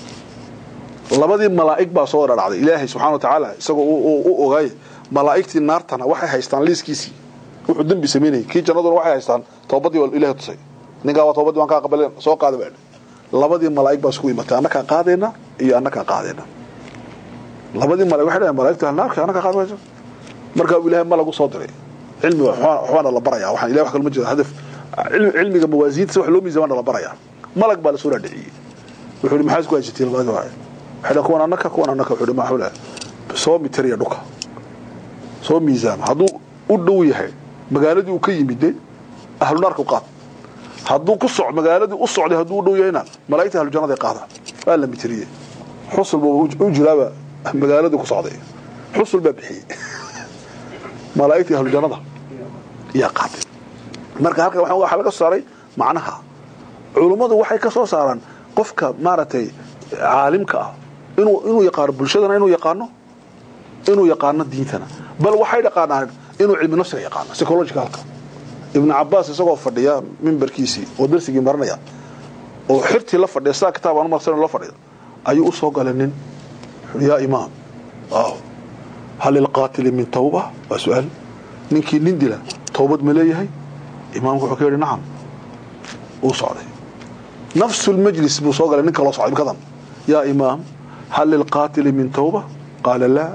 labadii malaa'ig baa soo dhacday ilaahay subhanahu wa ta'ala isagoo uu ogaay malaa'igtii naartana waxay haystaan liiskiisi wuxuu dambi sameeyay kii jannaduna waxay haystaan toobadii wal ilaahay tusay ninka waa toobadii waan ka qabaleen soo qaaday labadii malaa'ig baa isku imatay anaka qaadayna iyo anaka qaadayna labadii malaa'ig waxay dhahay malaa'igta naarka anaka qaadayna marka ilaahay ma lagu soo diray cilmi waxana la baraya waxaan ilaahay wax kale ma jiro hadaf cilmiga mawaasiinta wax loo miisaan la baraya malag baa la soo dhaciyay wuxuu maxay isku haysatay labada waay waxa kuwan anaka kuwan anaka wuxuu ma xawla soo mitariya dhuka soo miisaan haduu u dhow yahay magaaladii uu ka yimid ahlu naarka qaad haduu ku socdo magaaladii u socday haduu u dhow yahayna malaa'igta ahlu jannada qaada waa la mitariye xusul buu u jiraaba magaaladii ku socday xusul baa bixiyay malaa'igta ahlu jannada ya qaad marka halka waxa laga saaray macnaha culimadu waxay ka soo saaraan qofka maaratay caalimka ah inuu inuu yaqaan bulshadana inuu yaqaano inuu yaqaano diintana bal waxay dhaqaanaan inuu cilmi nafsiga yaqaano psychologicalka ibn Abbas isagoo fadhiya minbarkiisi oo darsigii marinaya oo xirti la fadhiya saa kitaab aan marsan la fadhiyo ayuu u soo galanin ya imaam ah hal al-qatil min tawba wa su'al ninki nin dila tawbad ma leeyahay imaamku wuxuu yiri nacam oo socday نفس المجلس بو سو غلا نينka loo socday kadan ya imam hal al-qatil min tawba qala la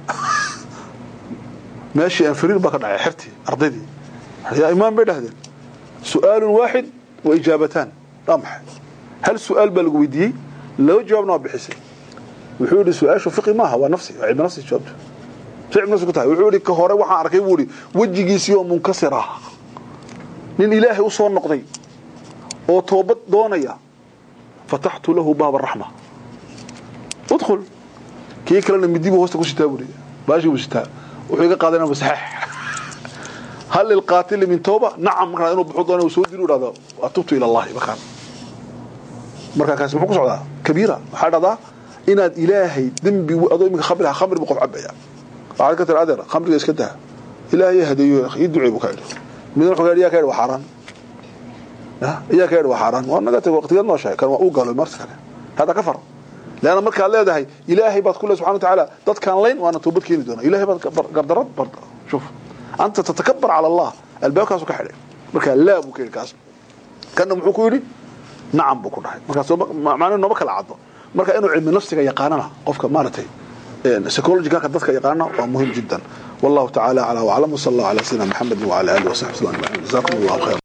ماشي انفرير بقى دحay xirti ardaydii يا امام بدهدن سؤال واحد واجابتان طمح هل سؤال بل ويدي لو جاوبنا بحسن وحوري سؤال شو فقي ما هو نفسي علم نفسي جاوبت فعل نفسي كنت وحوري كهوره waxaan arkay wuuri wajigiisii oo munkasira nin ilaahay u soo noqday oo toobad doonaya فتحت له باب الرحمة ادخل كي كلنا مديبه هوستا كوسيتا وري باشي وستا وحيغا قادنا بصحيح هل القاتل من توبة نعم كان انه بخدونه وسو ديرو دادا اتوبت الى الله بكان marka kaas muxuu ku socdaa kabiira waxa dhada inaad ilaahay dambi adoo imika khamriga khamri boqof cabaya waxa ka tir adeer khamriga iska daa ilaahay hadayo akhi duceeyo ka yidhi mid wuxuu gaariyaa ka yidhi waa xaraan إياك يا روح حرام وأنا قلت وقتي الله شيء كانوا أوقلوا المرسل هذا كفر لأن مرك الله ده إلهي بات كله سبحانه وتعالى ضد كان لين وأنا توبت كيني دون إلهي بات قدرت برضه شوف أنت تتكبر على الله الباقي كاسو كحلي مرك لا أبو كير كاس كانوا محكوري نعم بكون راح مرك معناه إنه بكل عضه مرك إنه علم نفسك يقاننا قفك مارتين سيكولوجي كان ضدك يقاننا ومهم جدا والله تعالى على وعلم وصلى الله على سيدنا محمد وعلى آله وصحبه وسلم جزاكم الله خير